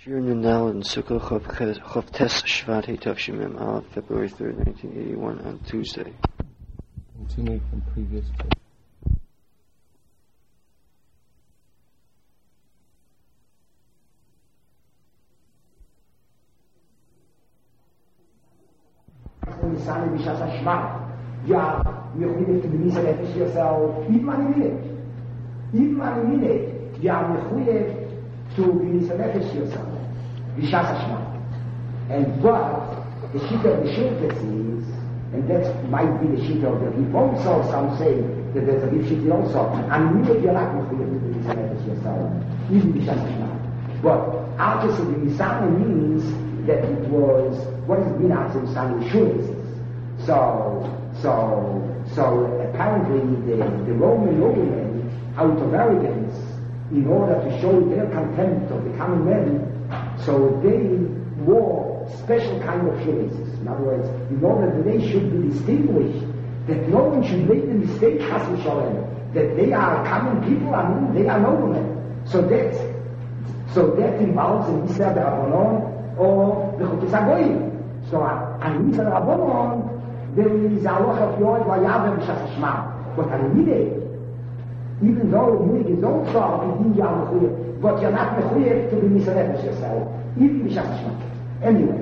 You're now in Sukkot Chavtes Shvat Tavshimim Aleph, February 3rd, 1981, on Tuesday. Continuing from previous day. Yeah, you have to be selfish yourself. Even a minute. Yeah, you have to be selfish yourself. Bishas Hashma. And what the sheet of the Shultes is, and that might be the sheet of the Rif also, some say that there's a Rif sheet also, and you you're not going to be selfish yourself. Even Bishas Hashma. But after the Nisana means that it was, what has been after the Nisana Shultes. So apparently the Roman noblemen, out of arrogance, in order to show their contempt of the common man, so they wore special kind of shoelaces. In other words, in order that they should be distinguished, that no one should make the mistake, Chas v'Shalom, that they are common people, I mean, they are noblemen. So that involves in Yisrael the Rabbanon or the Chokes HaGoyim. So on Yisrael the Rabbanon, there is a lot of Yod Vayav and Bishas Hashma. But on Yidei, even though Yidei is also a Bidin Yah Mechuyev, but you're not Mechuyev to be Misanefesh yourself, even Bishas Hashma. Anyway,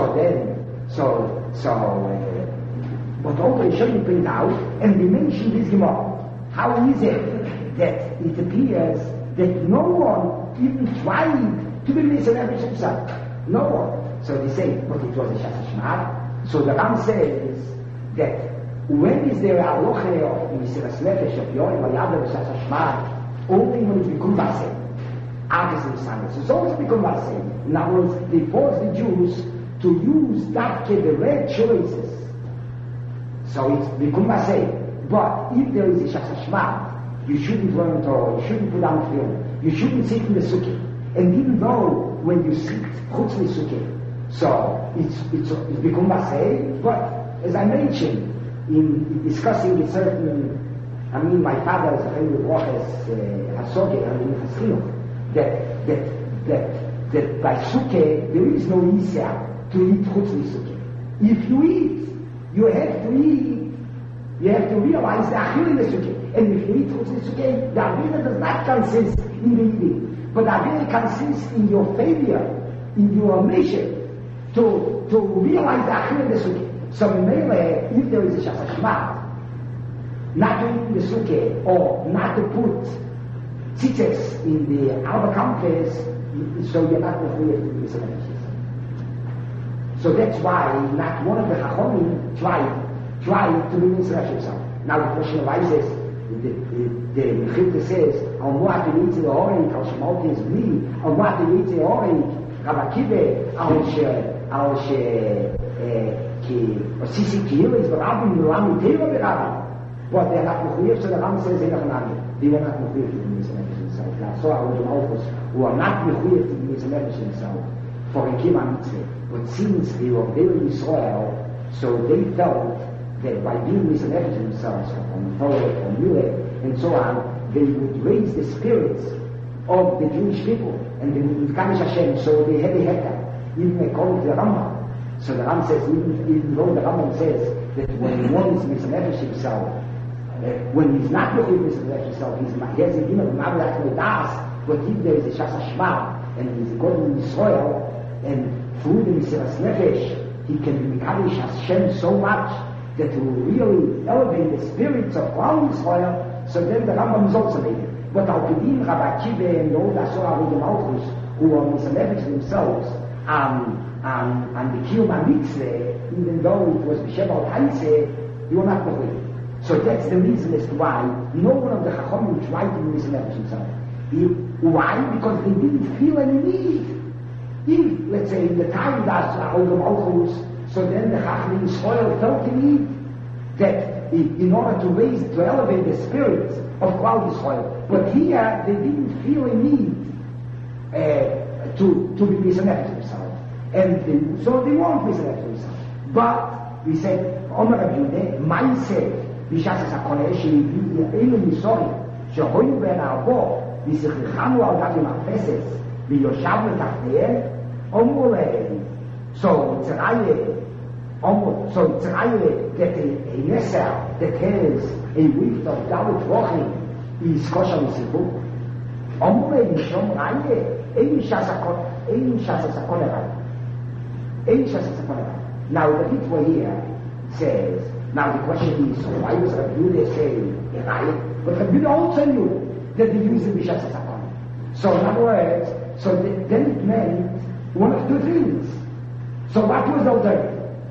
but also it shouldn't bring out, and we mentioned this Gemara. How is it that it appears that no one even tried to be Misanefesh himself? No one. So they say, but it was a Bishas Hashma. So the Ram says that when is there a halacha of Mesiras Nefesh of Yoel Vayad B'Shas Hashma, only when it's become Basem. After the Sunday. So it's always become Basem. In other words, they force the Jews to use that the red choices. So it's become Basem. But if there is a Shas Hashma, you shouldn't learn Torah, you shouldn't put down film, you shouldn't sit in the Sukkah. And even though when you sit Chutz the Sukkah, so it's become Basem, but as I mentioned, in discussing a certain, my father is a friend of Hasoge, that by Sukkah, there is no Yisra to eat Chutz Sukkah. If you eat, you have to realize the Achil in the Sukkah. And if you eat Chutz Sukkah, the Achil does not consist in the eating, but the Achil consists in your failure, in your mission to realize the Achil in the Sukkah. So in Mele, if there is a Shas Hashma, not to eat in the Sukkah, or not to put tzitzes in the outer compass, so you're not going to be Misanefesh. So that's why not one of the Chachomim tried to be Misanefesh himself. Now the question arises, the Mechilta says, Al Mu'at Yitzi L'Oreik, Al Shemalti is me, Al Mu'at Yitzi L'Oreik, Rabbi Kive, Al Sisi Kiyil is the Rabbi, the Rami Teva the Rabbi. But they're not Mechuyev, so the Rami says they're not. They were not Mechuyev to be Misanefesh himself. So our Malchus, who are not Mechuyev to be Misanefesh himself, for a Kima Mitzvah. But since they were there in Israel, so they felt that by being Misanefesh themselves, from Torah, from Yule, and so on, they would raise the spirits of the Jewish people, and they would Kaddish Hashem, so they had a hekar, even according to the Rambam. So the Ram says, even though the Rambam says that when one is Misanefesh himself, when he's not looking at Misanefesh himself, he has a din of Ma'avelat Medas, but if there is a Shas Hashma, and he's according to Israel, and through the Mesiras Nefesh, he can be Kaddish Hashem so much that he will really elevate the spirits of all Israel, so then the Rambam is also there. But Al-Kedim, Rabbi Kive, and all the Asura Malchus, who are Misanefesh themselves, and the Kiyum Mitzvah, even though it was B'Sheval Haise, you were not believed. So that's the reason as to why no one of the Chachomim tried to be Misanefesh himself. Why? Because they didn't feel any need. If, let's say, in the time that Olga Malchus, so then the Chachmim Yisrael felt the need that in order to elevate the spirits of Klal Yisrael. But here, they didn't feel a need to be Misanefesh himself. And so they won't Misanefesh himself. But, we said, Omer Rabbi Maiseh, Bishas HaKodesh, Einu Misori, Shehoyu Ben Arbo, V'sichlichanu al Gabi Ma'feses, ויושב מתחתיהם, אומרו להם, so Tzraya, that a Yesser that has a width of Dalit Rochim is kosher Misifu. Omru lהם Mishom Raya, ein shas hakol erai. Now the Ritva here says, now the question is, so why was Rabbi Yehuda saying Erai? But Rabbi Yehuda also knew that they used the Bishas HaSakon. So in other words, then it meant one of two things. So what was the alternative?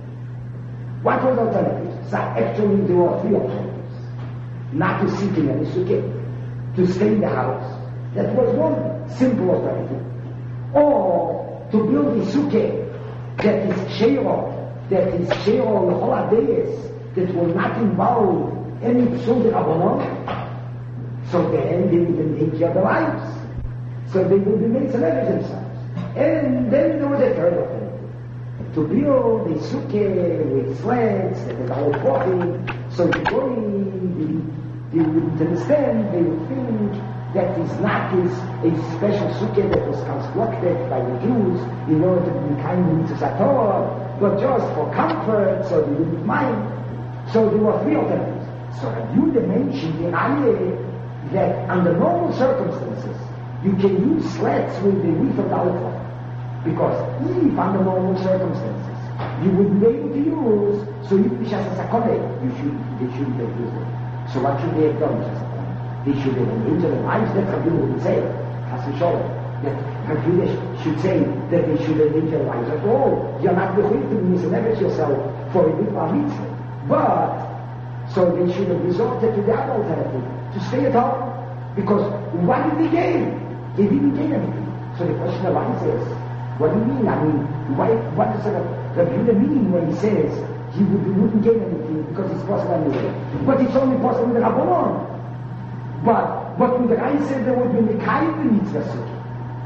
So actually there were three alternatives. Not to sit in any sukkah, to stay in the house. That was one simple alternative. Or to build a sukkah that is shero the holidays, that will not involve any psul de rabbanon. So then they would endanger their lives. So they would be made celebrities themselves. And then there was a third alternative. To build a sukkah with sleds and without walking, so the they wouldn't understand, they would think that is not a special sukkah that was constructed by the Jews in order to be kind of mitzvah Torah, but just for comfort, so they didn't mind. So there were three alternatives. So Yehuda mentioned in Aliyah that under normal circumstances, you can use sleds with the width of the altar. Because if under normal circumstances, you wouldn't be able to use, so if Bishas HaSakon, they shouldn't have used it. So what should they have done, Bishas HaSakon? They should have endangered their lives. That Rabbi wouldn't say, Chas v'sholem. That Rabbi should say that they should have endangered their lives at all. You're not bechuv to misleverage yourself for a big bar mitzvah. But, so they should have resorted to the other alternative, to stay at home. Because what did they gain? They didn't gain anything. So the question arises, what do you mean? I mean, what does Rabbi Yehuda mean when he says he wouldn't gain anything because it's possible anyway? But it's only possible with the Rabbanon. But with the Rai said there would be the kind of mitzvah sukkah.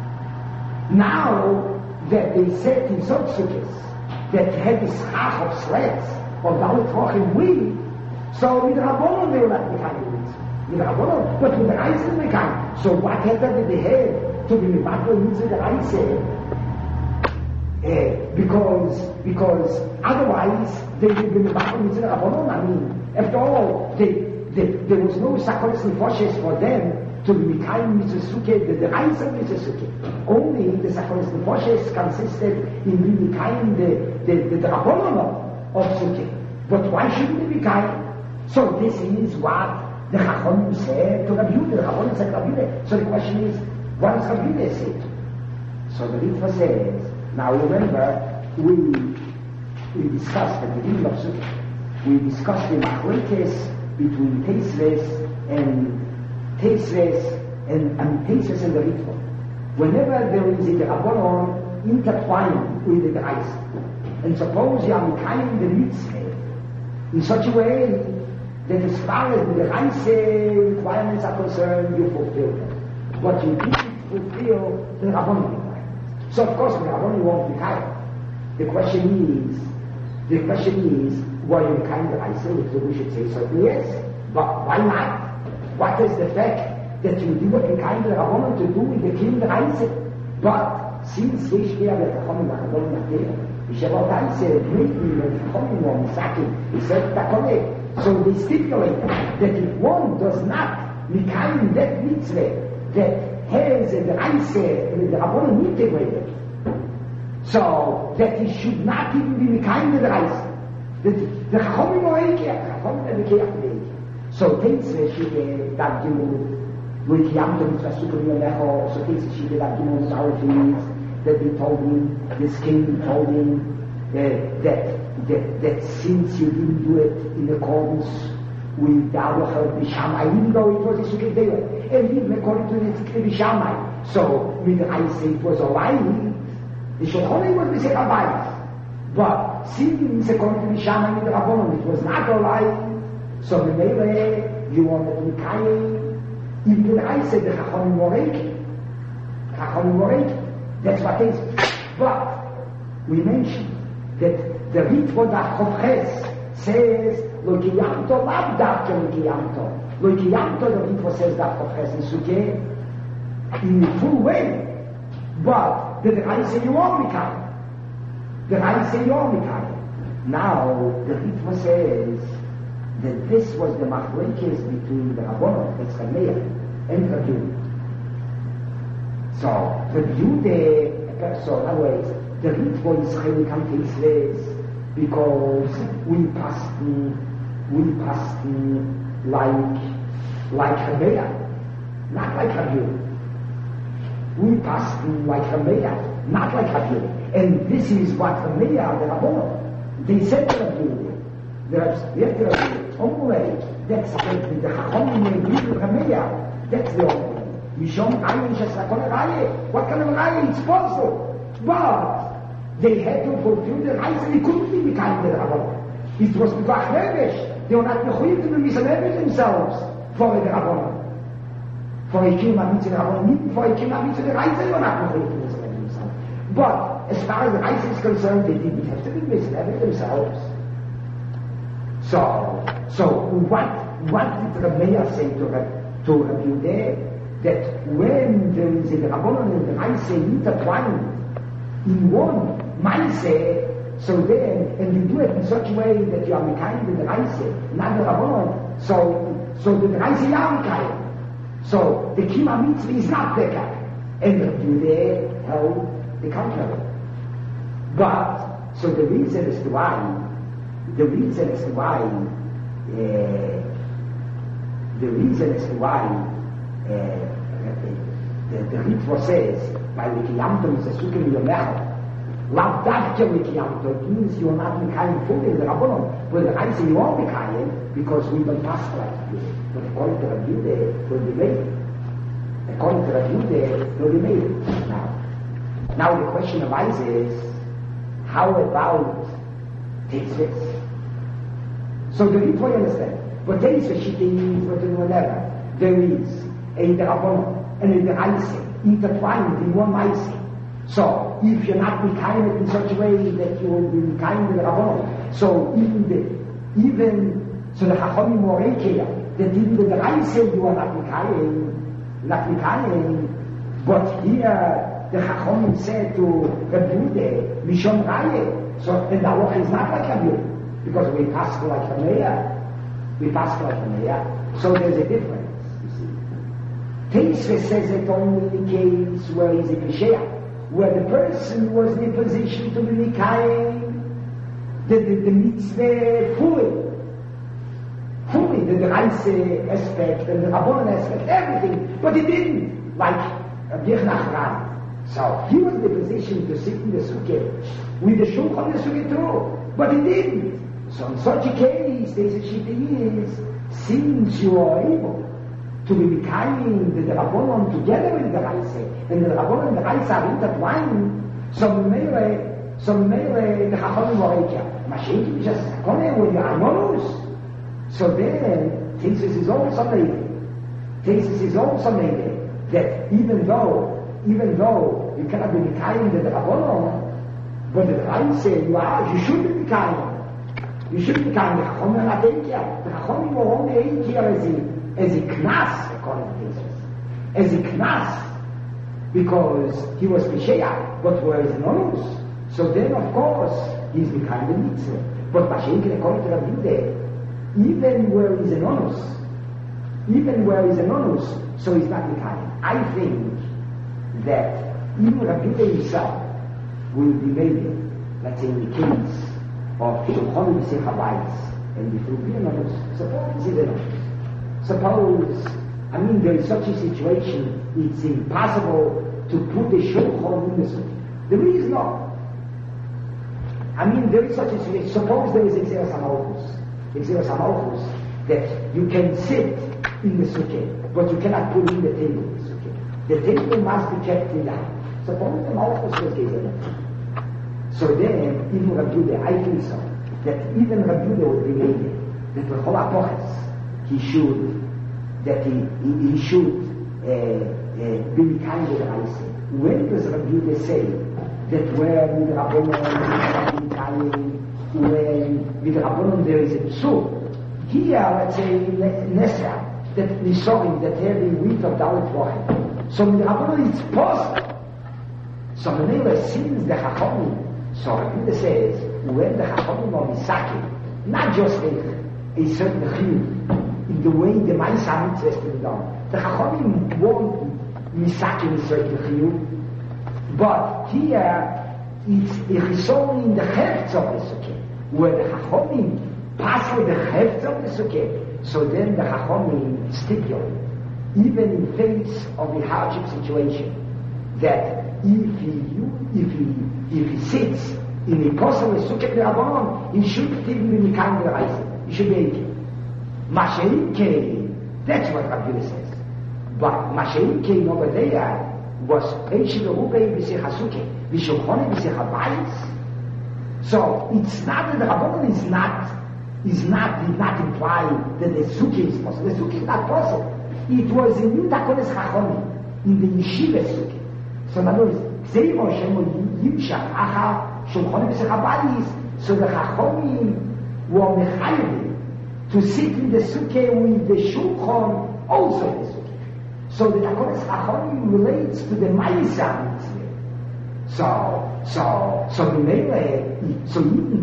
Now that they said in some sukkahs that had this half of sleds of Dalit Rochim wheat, so with the Rabbanon they were not the kind of mitzvah. With the Rabbanon, but with the Rai said they can't. So what did they have to be mitzvah mitzvah the Rai said? Because otherwise they would be back in the Rabbanon. I mean, after all, there was no sacrifice nefoshes for them to be kind mitzvah sukkah, the Rais of mitzvah sukkah. Only the sacrifice nefoshes consisted in being kind the Rabbanon of sukkah. But why shouldn't they be kind? So this is what the Chachamim said to Rabbi Yehuda. The Chachamim said to Rabbi Yehuda. So the question is, what does Rabbi Yehuda say? So the Ritva says. Now remember, we discussed at the beginning of Sukkot, we discussed the machlokes between Teisves and the Ritva. Whenever there is a Rabbanon intertwined with the Rais, and suppose you are kind the mitzvah in such a way that as far as the Rais requirements are concerned, you fulfill them. But you didn't fulfill the Rabbanon. So of course the Rabbanon won't be kind. The question is, were you kind of Rais? If we should say certainly yes. But why not? What is the fact that you do what you kind of Rabbanon to do with the king Rais? But since we share the Rabbanon Nachdeh, we share what Rais greatly the Rabbanon on Saki, he said Takone. So they stipulate that if one does not mikayim that mitzvah that has the Rais with the Rabbanon integrated, so that he should not even be mikayim the Rais. The Chachamim are Eikeach, the Chachamim are Eikeach. So Teisve should that Gimel with Yamto mitzvah sukkah yonecho. So Teisve should that Gimel Sarafis that they told him, this king told him that since you didn't do it in accordance with the Halacha of Bishamai, even though it was a sukkah day, and even according to the Tzikri Bishamai, so with the I say it was a lie, the Shulchan was the Abayis. But since according to Bishamai with the Rabbanon, it was not a lie, so the Mele, you wanted to be kind, even the I said the Chachamim Morek, that's what it is. But we mentioned that the Ritva Daf Chavches says, Lo Kiyamto, Lav Davke Lo Kiyamto. Lo Kiyamto, the Ritva says Daf Chavches in Sukkeh, in a full way. But the Reise you are Mikayim. The Reise you are Mikayim. Now, the Ritva says that this was the machlekes between the Rabbanon, the Tzchameir, and Rabbi Yehuda. So, Rabbi Yehuda, so in other words, the Ritva is Chelikam Teisles because we pasten like Rabbeya, not like Rabbi Yehuda. We pasten like Rabbeya, not like Rabbi Yehuda. And this is what Rabbeya, the Rabbanon, they said to Rabbi Yehuda. That's the only way. That's the Chachomim agree with Rabbeya. That's the only way. Mishom Ayin Shesakon Raye. What kind of Raye? It's possible. But they had to fulfill the rights and they couldn't be kind of the Rabbanon. It was the Bachrebesh. They were not mechuyev to be misaleved themselves for the Rabbanon. For a Kiyum HaMitzvah Rabbanon, even for a Kiyum HaMitzvah the rights, they were not mechuyev to be misaleved themselves. But as far as the rights is concerned, they didn't have to be misaleved themselves. So what did the Mayor say to Rabbi Yehuda? That when there is a Rabbanon and the Raise intertwined in one Maise, so then, and you do it in such a way that you are Mikayim with the Raise, not the Rabbanon, so the Raise is Mikayim. So the Kiyum HaMitzvah is not Bekar. And Rabbi Yehuda held the contrary. But, so the reason as to why the Ritva says, by Wikiyamto is a Sukkah Yomecha, Lav Davke Wikiyamto, it means you are not Mikayim fully in the Rabbanon. Well, the Raise you are Mikayim, because we don't pass like you. But according to Rabbi Yehuda, will be made. According to Rabbi Yehuda, will be made. Now the question arises, how about Tetzvitz? So the Ritva understand. But there is a shitting, but whatever. There is a Rabbanon and a Raise intertwined in one Maise. So if you're not Mikayim in such a way that you will be Mikayim with the Rabbanon, so even so the Chachomim were Reikeya, that even with the Raise you are not Mikayim, but here the Chachomim said to Rabbi Yehuda, Mishom Raye, so and the Halacha is not like Rabbi Yehuda. Because we pass like a mayor, so there's a difference, you see. Teisve says it only in the case where he's a Pesheah, where the person was in a position to be Mikayim, the mitzvah fully, the Reise aspect and the Rabbanon aspect, everything, but he didn't, like Birnach Ram. So he was in the position to sit in the Sukkah, with the Shulchan in the Sukkah too, but he didn't. So in such a case, there's a shitting is, since you are able to be Mikayim with the Rabbanon together with the Raise, and the Rabbanon and the Raise are intertwined, so Meile, the Chachomim were Reikeya. Mashiach is just Sakone, when you are Anonus. So then, Tesis is also made that even though you cannot be Mikayim with the Rabbanon, but the Raise you should be Mikayim. You should be kind of the Chachomim not Eikia. The Chachomim were only Eikia as a knas, according to Jesus. As a knas, because he was Pesheah, but where is Anonus? So then, of course, he's become the mitzvah. But Mashiach, according to Rabbi Yehuda, even where he's Anonus, so he's not becoming. I think that even Rabbi Yehuda himself will be made, let's say in the case of Shulchan B'Sich HaBayis, and if it will be Anonus, suppose, there is such a situation, it's impossible to put the Shulchan in the Sukkah. There is not. There is such a situation. Suppose there is Exeras HaMalchus, that you can sit in the Sukkah, but you cannot put in the table in the Sukkah. The table must be kept in the house. Suppose the Malchus was given. So then, even Rabbi Yehuda, I think so, that even Rabbi Yehuda would be made, that the whole apoches, he should be kind of the Raise. When does Rabbi Yehuda say that where with the Rabbanon there is a psul? Here, let's say, Nesra, that Nisorim, that have the week of Dalit Vochem. So with the Rabbanon it's possible So Menela, since the Chachamim, so Rabbi says, when the Chachamim are Misaki, not just a certain chiyuv, in the way the Ma'isa Mitzvah is to be done. The Chachamim won't Misaki in a certain chiyuv, but here it's only in the Hefts of the Sukkah, where the Chachamim pass with the Hefts of the Sukkah, so then the Chachamim stipulate, even in face of the hardship situation, that if he sits in the possible Sukkah Rabbanon, he should still be the kind of Reise. He should be 80. Masheike, that's what Rabbi says. But Masheike over there was Reishi Berube B'Sech HaSukkah, V'Shulchone B'Sech HaBayis. So it's not that the Rabbanon did not imply that the Sukkah is possible. The Sukkah is not possible. It was in Yutakones Chachomim, in the Yeshiva Sukkah. So in other words, Ksei Moshe Yimshach Achar Shulchone B'Sech HaBayis, so the Chachomim were mechayiv to sit in the Sukkah with the Shulchan also in the Sukkah. So the Takones Chachomim relates to the Ma'isa Mitzvah. So even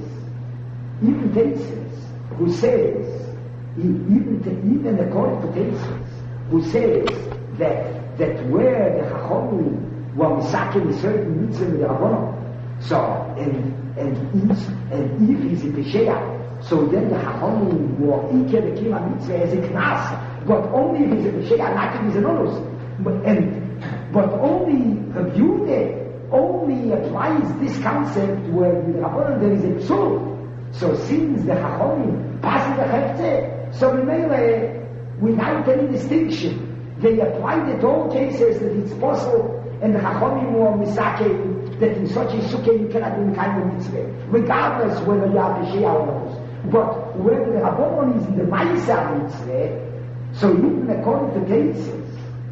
Tesis, who says, even according to Tesis, who says that where the Chachomim were misakim a certain mitzvah with the Rabbanon, so and if he's a Pesheach, so then the Chachomim were Ike the Kima mitzvah as a Knas, but only if he's a Pesheach, not if he's an Onus. But only Rabbi only applies this concept where with the Rabbanon there is a Psul. So since the Chachomim pass the Heftzeh, so without any distinction, they applied it to all cases that it's possible, and the Chachomim were misake that in such a sukkah you cannot do kind of mitzvah, regardless whether you are Pesheach or not. But whether the Rabbanon is in the Ma'isa mitzvah, so even according to cases,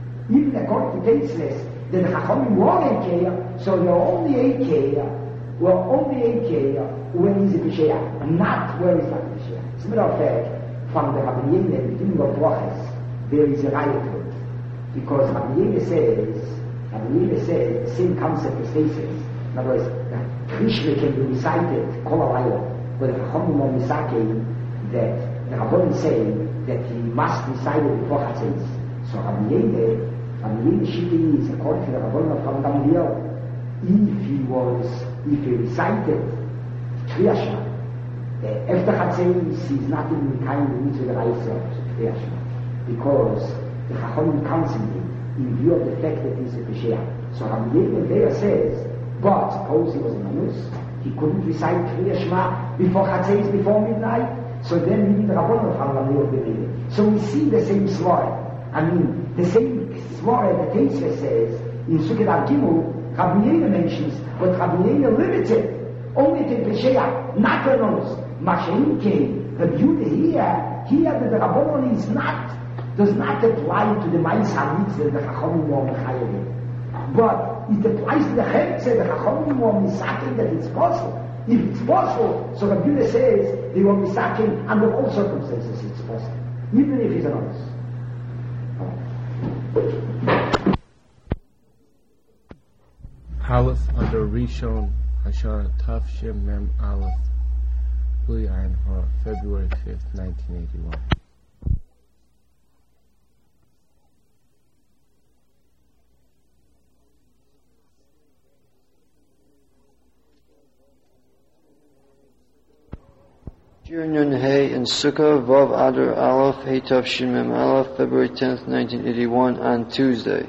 that the Chachamim were Eikeya, so they're only Eikeya when he's a Pesheach, not when he's not a Pesheach. As a matter of fact, from the Rabbi Yehuda, the beginning of Brachas, there is a riot to it. Because Rabbi Yehuda says the same concept as they say. In other words, Krishna can be recited, Kol HaLayla, but the Chachamim are Misake, that the Rabbanim say that he must recite it before Chatzos. So Rabbi Yehuda Shitty is according to the Rabbanim from Gamliel, if he recited Kriya Shema, after Chatzos he's not even kind of mitzvah the Reise of Kriya Shema, because the Chachamim counsel him in view of the fact that he's a Pesheach. So Rabbi Yehuda there says, but suppose he was a Manus, he couldn't recite Kriya Shema before Chatzos, before midnight, so then even the Rabbanim from Gamliel believe it. So we see the same story. I mean, the same Svara the Teisha says in Sukkot Av Gimel, Rabbi Yehuda mentions, but Rabbi Yehuda limits it only to Pesheach, not to Anonus. Mashenike, Rabbi Yehuda here that the Rabbanon does not apply to the Ma'isa Mitzvah, the Chachamim were mechayev. But it applies to the Heftzeh, the Chachamim were misaking that it's possible. If it's possible, so Rabbi Yehuda says they were misaking under all circumstances it's possible, even if he's Anonus. Aleph under Rishon Hashar Tav Shem Mem Aleph Bli Ayin Hor, February 5th, 1981. Nun Hey in Sukkah, Vav Adar Aleph, Hey Tav Shin Mem Aleph, February 10th, 1981, on Tuesday.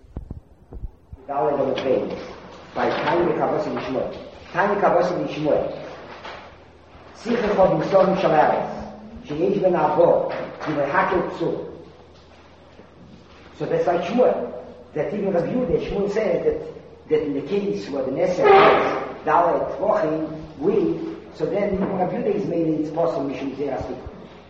By Tanya Kavos and Shmuel. Tanya Kavos and Shmuel. Sicher von dem Sohn Shalares. Sheyesh ben Abo. Die Merhakel Psu. So that's like Shmuel. That even Rabbi Yehuda, Shmuel said that in the case where the Neser has Dalet Tvochim with, so then even Rabbi Yehuda is made it's possible Mishum Zerasik.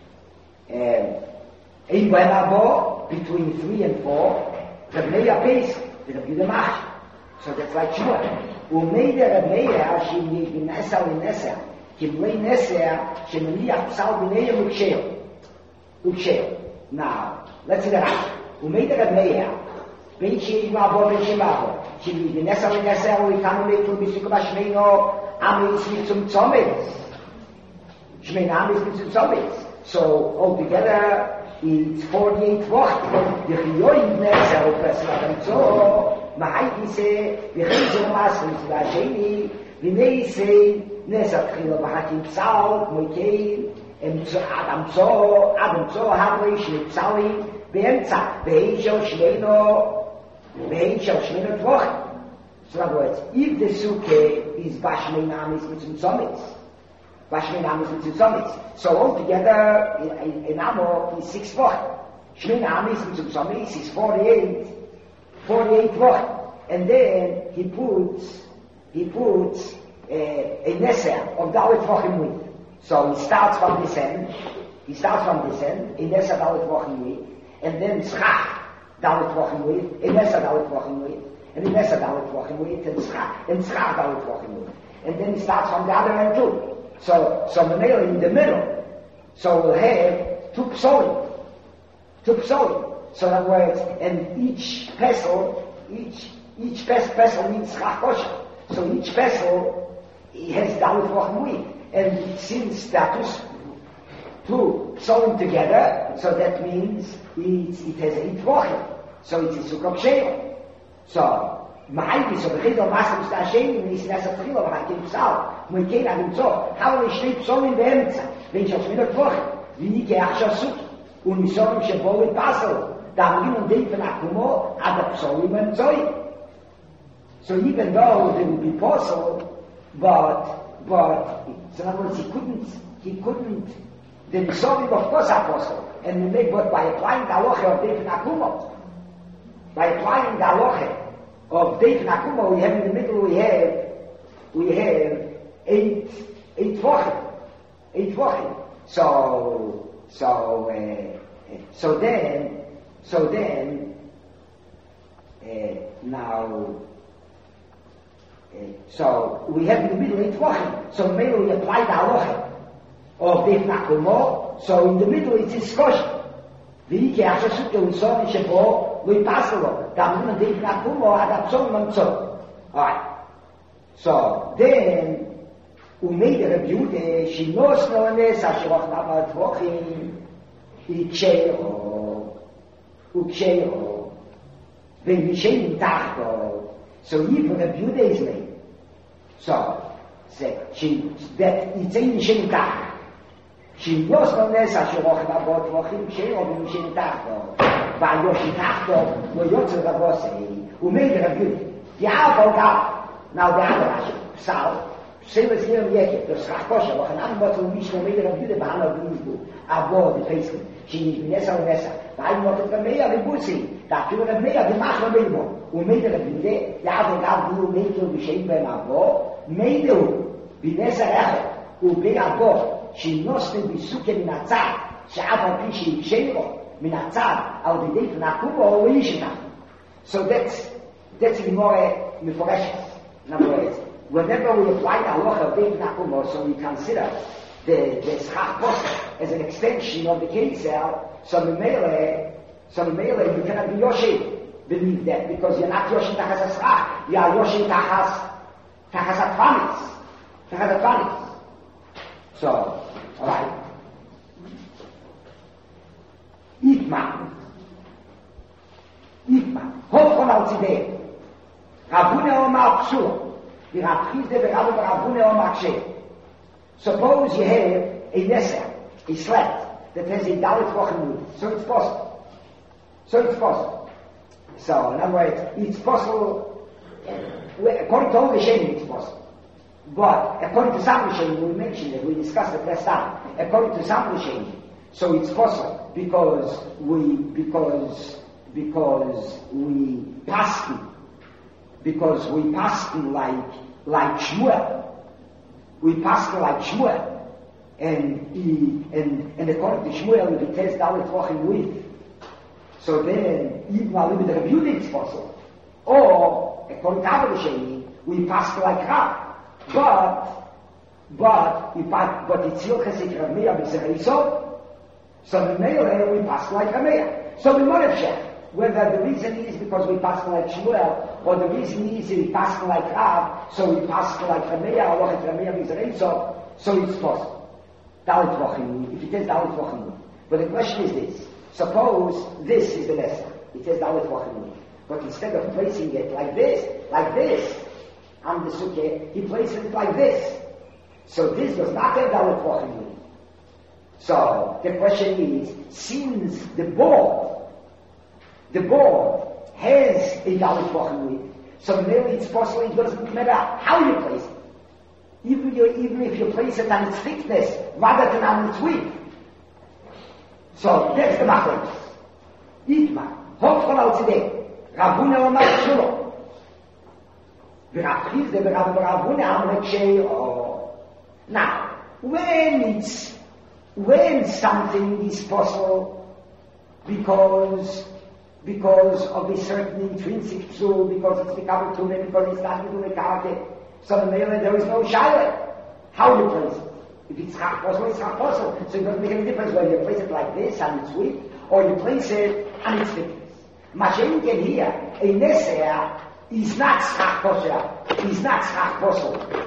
Ein ben Abo, between 3 and 4, Rabbi Meir Peis, the Rabbi Yehuda Mach. So that's like Shmuel. Umeida Rabbi Meir, she made in Neser in Neser. Kimlei Neser, she meniach Psal B'nei Uksheil. Now, let's see the Rashi. Umeida Rabbi Meir, Benchi Mabo, Benchi Mabo. She the Nessa we can make to Bisukabashmeno, Amis with some zombies. Shmenamis with some zombies. So altogether it's 48 Wochen. The Chioid Nessa of Pesach so Mahaiti say, the Chizor Masrim Slasheni, the Nei say, Nessa Chilo Bahatim Sal, Moikein, and Adam So, Havli, Shnip Sali, Benza, Behechel Shmeno, Dvoch. So in other words, if the Suke is Bashmenamis with some summits, so altogether in Amo is 6 Wochen. Shmenamis with some summits is 48 Wochen. And then he puts a Nesser of Dalit Wochen with. So he starts from this end, a Nesser Dalit Wochen with, and then Schach Dalit Wochen with, a Nesser Dalit Wochen with, and a Nesser Dalit Wochen with, and Schach Dalit Wochen with. And then he starts from the other end too. So the male in the middle. So we'll have two psolim. So in other words, and each pesel needs Schach kosher. So each pesel has Dalit Wochen with. And since that is two psolim together, so that means it has 8 Wochen. So it's a Sukkot Sheila. So Mahaydi, so the Chidol Masrim Stasheni, when he's Nessa Tchilo, when I came Psal, Moikein Adim Tzor, how will he shnei psolim be'emtza? Wenn ich auf Minot Wochen, wie ich achsha Suki, und Misorim Shebo in Basel, da haben wir nun den von Akumo, aber Psolim and Zoi. So even though they would be possible, but so in other words, he couldn't, the Misorim of course are possible, and but by applying the halacha of Deif Nakumo, of Deif Nakumo, we have in the middle, we have 8 Wochen. So then, now, so we have in the middle 8 Wochen. So maybe we apply the halacha of Deif Nakumo. So in the middle it's discussion. V'ike achasut l'uson shebo lo yipaselo. Damim Deif Nakumo adapson mantzot. Alright. So then we made a review. She knows no one else. Asher ochnava tvochim iksheo v'mishem tachto. So even a few days later. So that it's a mishem tachto. She knows no less as she walked about Wochim Sheo Mishin Tachto. By Yoshi Tachto, where Yotzer Rabose, who made it a beauty. Now the other Psal, same as here in Yeket, the Schachkosha, Wachanam Botu Mishnah made it a beauty, but I'm not going to do. Abo, the Facebook. She is Nessa. But I'm not the Meya, the Busi, that you have made the Machra Bilbo, who made it a beauty. Yahweh God, who made it the shape by Abo, made it, Binessa Echel, who be Abo. שנוסתם בסוכר מן הצד, שאף על פי שהקשרו מן הצד, על ידי פנקובו או אישנה. So that's more מפורשת. In other words, whenever we apply the halacha of Dei Pnakumo, so we consider the Schach Posach as an extension of the Ketzel, so the Mele, you cannot be Yoshi, believe that, because you're not Yoshi Tachas a Schach, you are Yoshi Tachas a Tvanis. So, alright. Itma. Hoch von Alzideh. Rabune Omar Psur. The Rabchizde Rabune Omar Kshe. Suppose you have a Nesser, a slat, that has a Dalit Wochen with. So it's possible. So, in other words, it's possible, according to all the Shem, it's possible. But according to some Rishonim, we mentioned it, we discussed it last time. According to some Rishonim, so it's possible because we paskin like Shmuel. We paskin like Shmuel, and according to Shmuel, we test Dalit Wochen with. So then, even while we the review, it's possible. Or according to other Rishonim, we paskin like Rav. But it's still considered Rameya b'Sereiso. So the male we pass like Rameya. So we might have whether the reason is because we pass like Shmuel, or the reason is we pass like Rav, so we pass like Rameya, or if Rameya is Reisov, so it's possible. Dalit Vochim, if it is Dalit Vochim. But the question is this, suppose this is the lesson, it says Dalit Vochim, but instead of placing it like this, on the Sukkah, he places it like this. So this was not a Dalit Vochim. So the question is, since the board has a Dalit Vochim, so maybe it's possible, it doesn't matter how you place it. Even if you place it on its thickness rather than on its width. So that's the machlokes. Itma, hoch von al tzedek, Rabuna Omar Shulo. V'Rav Chizde v'Rav Rabuna Amre Kshei. Now, when something is possible because of a certain intrinsic truth, because it's become true, because it's not to the character, so there is no shayla. How you place it? If it's half possible, it's half possible. So it doesn't make any difference whether you place it like this on its width or you place it on its thickness. Mashenken here, a neser is not half possible. Is not half possible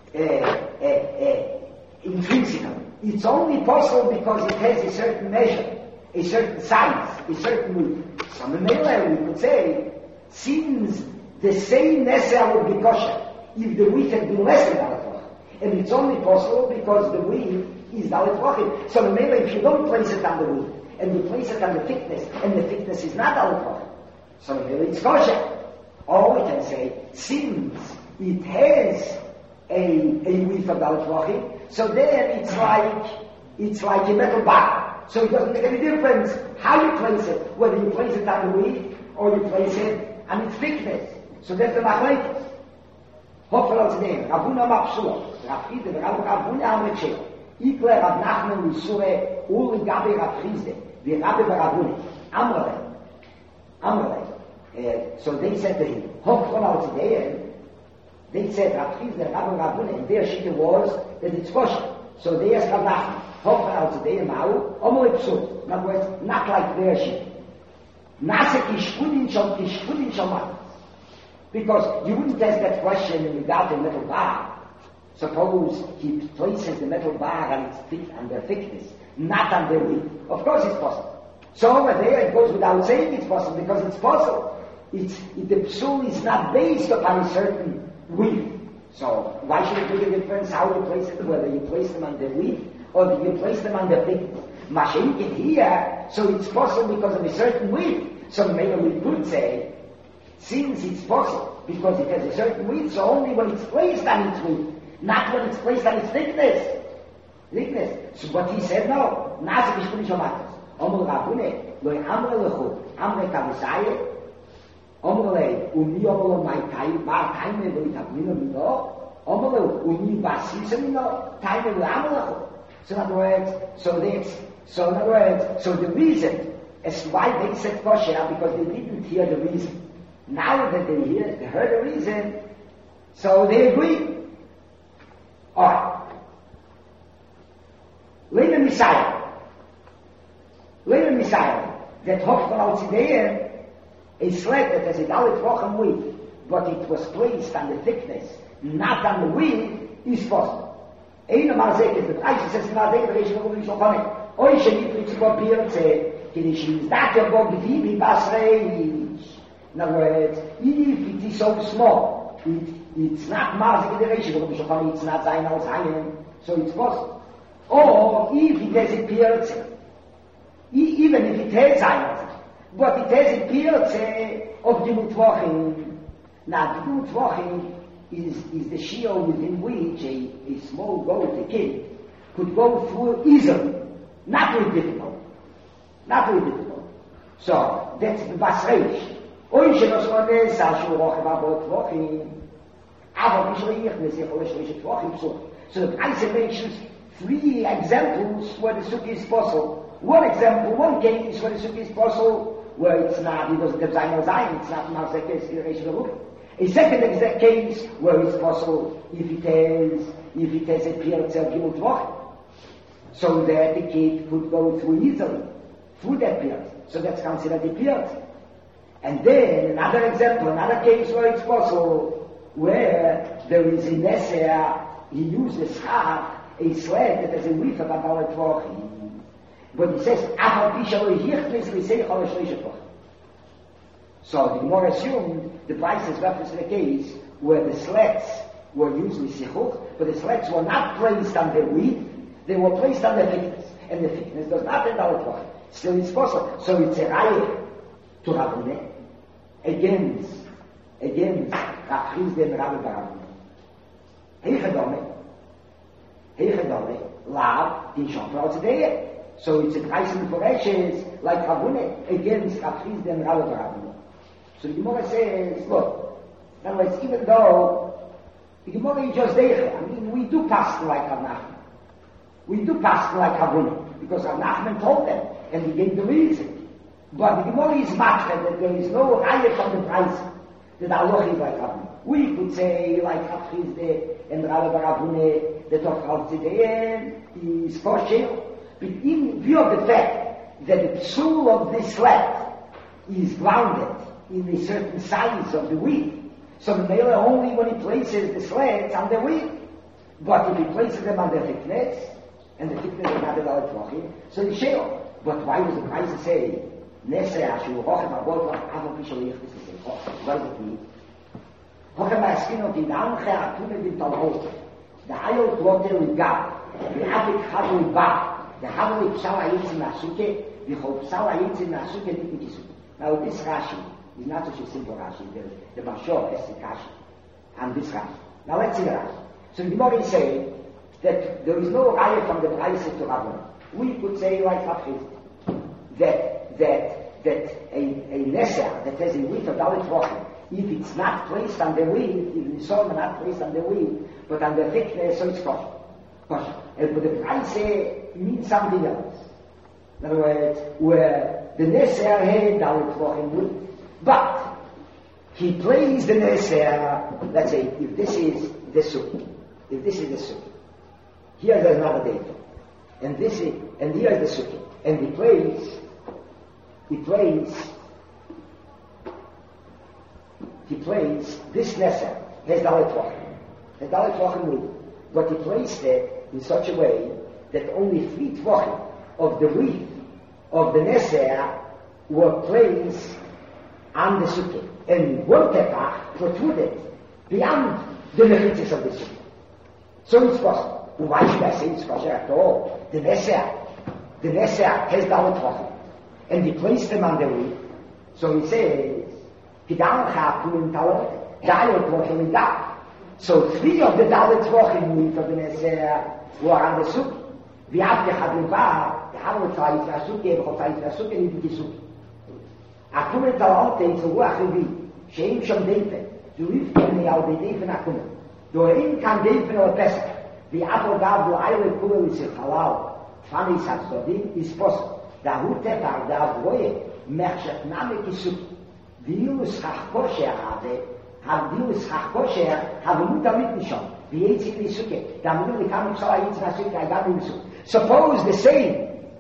intrinsically. It's only possible because it has a certain measure, a certain size, a certain width. So we could say, since the same neser would be kosher if the width had been less than Dalit Vochim. And it's only possible because the width is Dalit Vochim. So remember, if you don't place it on the width, and you place it on the thickness, and the thickness is not Dalit Vochim, so remember it's kosher. Or we can say, since it has a width of Dalit Vochim, so then it's like a metal bar. So it doesn't make any difference how you place it, whether you place it on the width, or you place it on its thickness. So that's the machlokes. Hopefully it's name. Rabuna Mapsula. Rav Chizde, Rabuna Amre Kshei. Ikle Rav Nachman Yisure, Uli Gabi Rav Chizde, V'Rabbi Rabuna. Amrele. So they said to him, hopefully it's they said Rav Chizde, Rabbi Rabuna, and their shita was that it's kosher. So they asked Rav Nachman, hopefully it's Ma'u, Omole Psut. In other words, not like their shita. Nase Kishkudin Shom Because you wouldn't ask that question without a metal bar. Suppose he places the metal bar on their thickness, not on their width. Of course it's possible. So over there it goes without saying it's possible, because it's possible. The psul is not based upon a certain width. So why should it make a difference how you place it, whether you place them on the width or you place them on the thickness? Mashenkin here, so it's possible because of a certain width. So maybe we could say, since it's possible, because it has a certain width, so only when it's placed on its width, not when it's placed on its thickness. So what he said, no. Nase Kishkudin Shomatos. Omul Rabune, Loi Amre Lechu, Amre Kavisaye, Omule, Uni Omule Mai Taime, Bar Taime, Loi Tabmino Mino, Omule, Uni Basisa Mino, Taime, Loi Amre Lechu. So in other words, so the reason as why they said kosher, because they didn't hear the reason. Now that they heard the reason, so they agree. Alright. Later Messiah, that Hochman al Tzideyem, a sled that has a Dalit Vochim width, but it was placed on the thickness, not on the width, is possible. Einer Marzek, the Preis says in Adek, the Reish Vogel Yishochaneh, Oy Shenit Ritzvot Pirze, Kiddush is that your Bog Vivi Basreish. In other words, if it is so small, it's not Marzek in the Reish Vogel Yishochaneh, it's not Zayin al Zayin, so it's possible. Or if it has a Pirze, even if it has Zayin, but it has a Pirze of Dimut Vochim. Now, Dimut Vochim is the shiur within which a small goat, a kid, could go through easily, not very difficult. So, that's the Basreish. Oy Shenoshmones, Ashu Rochim Abot Vochim, Avot Mishleich, Nesechol Shleich Vochim, so the Preis mentions 3 examples where the sukkah is possible. One case where the sukkah is possible, where it's not, it doesn't have Zayin or Zayin, it's not Marzekes, Reish Vogel. A second case where it's possible if it has a Pirze of Gimel Tvach, so that the kid could go through easily, through that Pirze. So that's considered a Pirze. And then another example, another case where it's possible, where there is a Neser, he uses schach, a sled that has a width of about a tvochim. But he says, so the Gemara assumed the price is reference to the case where the sleds were usually sichuch, but the sleds were not placed on the width, they were placed on the thickness. And the thickness does not end out tvochim. Still it's possible. So it's a raya to Rabbaneh against Rafriz den Rabbi Barabbaneh. Heichadome, Lav, din Shon Frautzedeye. So it's a price in the Foreshes, like Rabbaneh, against Rafriz den Rabbi Barabbaneh. So the Gemara says, look, now even though the Gemara is just there, I mean, we do pass like Rav Nachman. We do pass like Rabbaneh, because Rav Nachman told them, and he gave the reason. But the Gemara is matched that there is no raya from the price that Allah is like Rabbaneh. We could say, like Rafrizde and Rabbi Barabbaneh, that of Frautzedeye is kosher, but in view of the fact that the psul of this sled is grounded in a certain size of the wheat, so the male only when he places the sleds on the wheat, but if he places them on the thickness, and the thickness is not about tvochim, so the shale. But why does the price say, Neser Ashu Hochem Abot Avon Pishol Yichtis to say, what does it mean? Hochem Askin of the Namche Atune Bin Talhot, the Ayot Lotel with God, the Avik Hadu with Ba, the Hadu with Psal Ayitzim Nasuke, the Chol Psal Ayitzim Nasuke Nikisuke. Now this Rashi is not such a simple Rashi, the Mashor is the Rashi, and this Rashi. Now let's see the Rashi. So the Gemara is saying that there is no raya from the prices to Rabbaneh. We could say like Rafriz, that a Neser that has a width of Dalit Tvochim, if it's not placed on the width, if the sword is not placed on the width, but on the thickness, so it's kosher. But the price means something else. In other words, where the Neser had Dalit Tvochim width, but he placed the Neser, let's say, if this is the Sukkah, here's another data, and here's the Sukkah, and he plays this Neser has Dalit Tvochim width, but he placed it in such a way that only 3 Tvochim of the width of the Neser were placed on the Sukkah, and 1 Tefach protruded beyond the mechitzis of the Sukkah. So it's possible. Why should I say it's kosher at all? The Neser has Dalit Tvochim, and he placed them on the width. So he says, so 3 of the Dalit Tvochim width of the Neser were on the Sukkah. The Havel Tzayit V'Asukkah, B'chol Tzayit V'Asukkah, Nidiki Sukkah. Akumen Talante is a Ruach Revi, Sheim Shom Deifen, Du Rifkeni Al Deifen Akumen. Du Ein Kan Deifen Al Pesach, V'Apo Gav Du Eile Kule L'Sir Halal, Fani Satzodim, is possible. Da Hu Tefar, Da Avoye, Merchet Name Kisuk, V'Ilu Schach Kosher V'Ilu Schach Kosher, Havu Damit Nishon, V'Yetzik L'Sukkah, Da Munu L'Kam Yisrael Yitzim L'Sukkah, Agam L'Sukkah. Suppose the same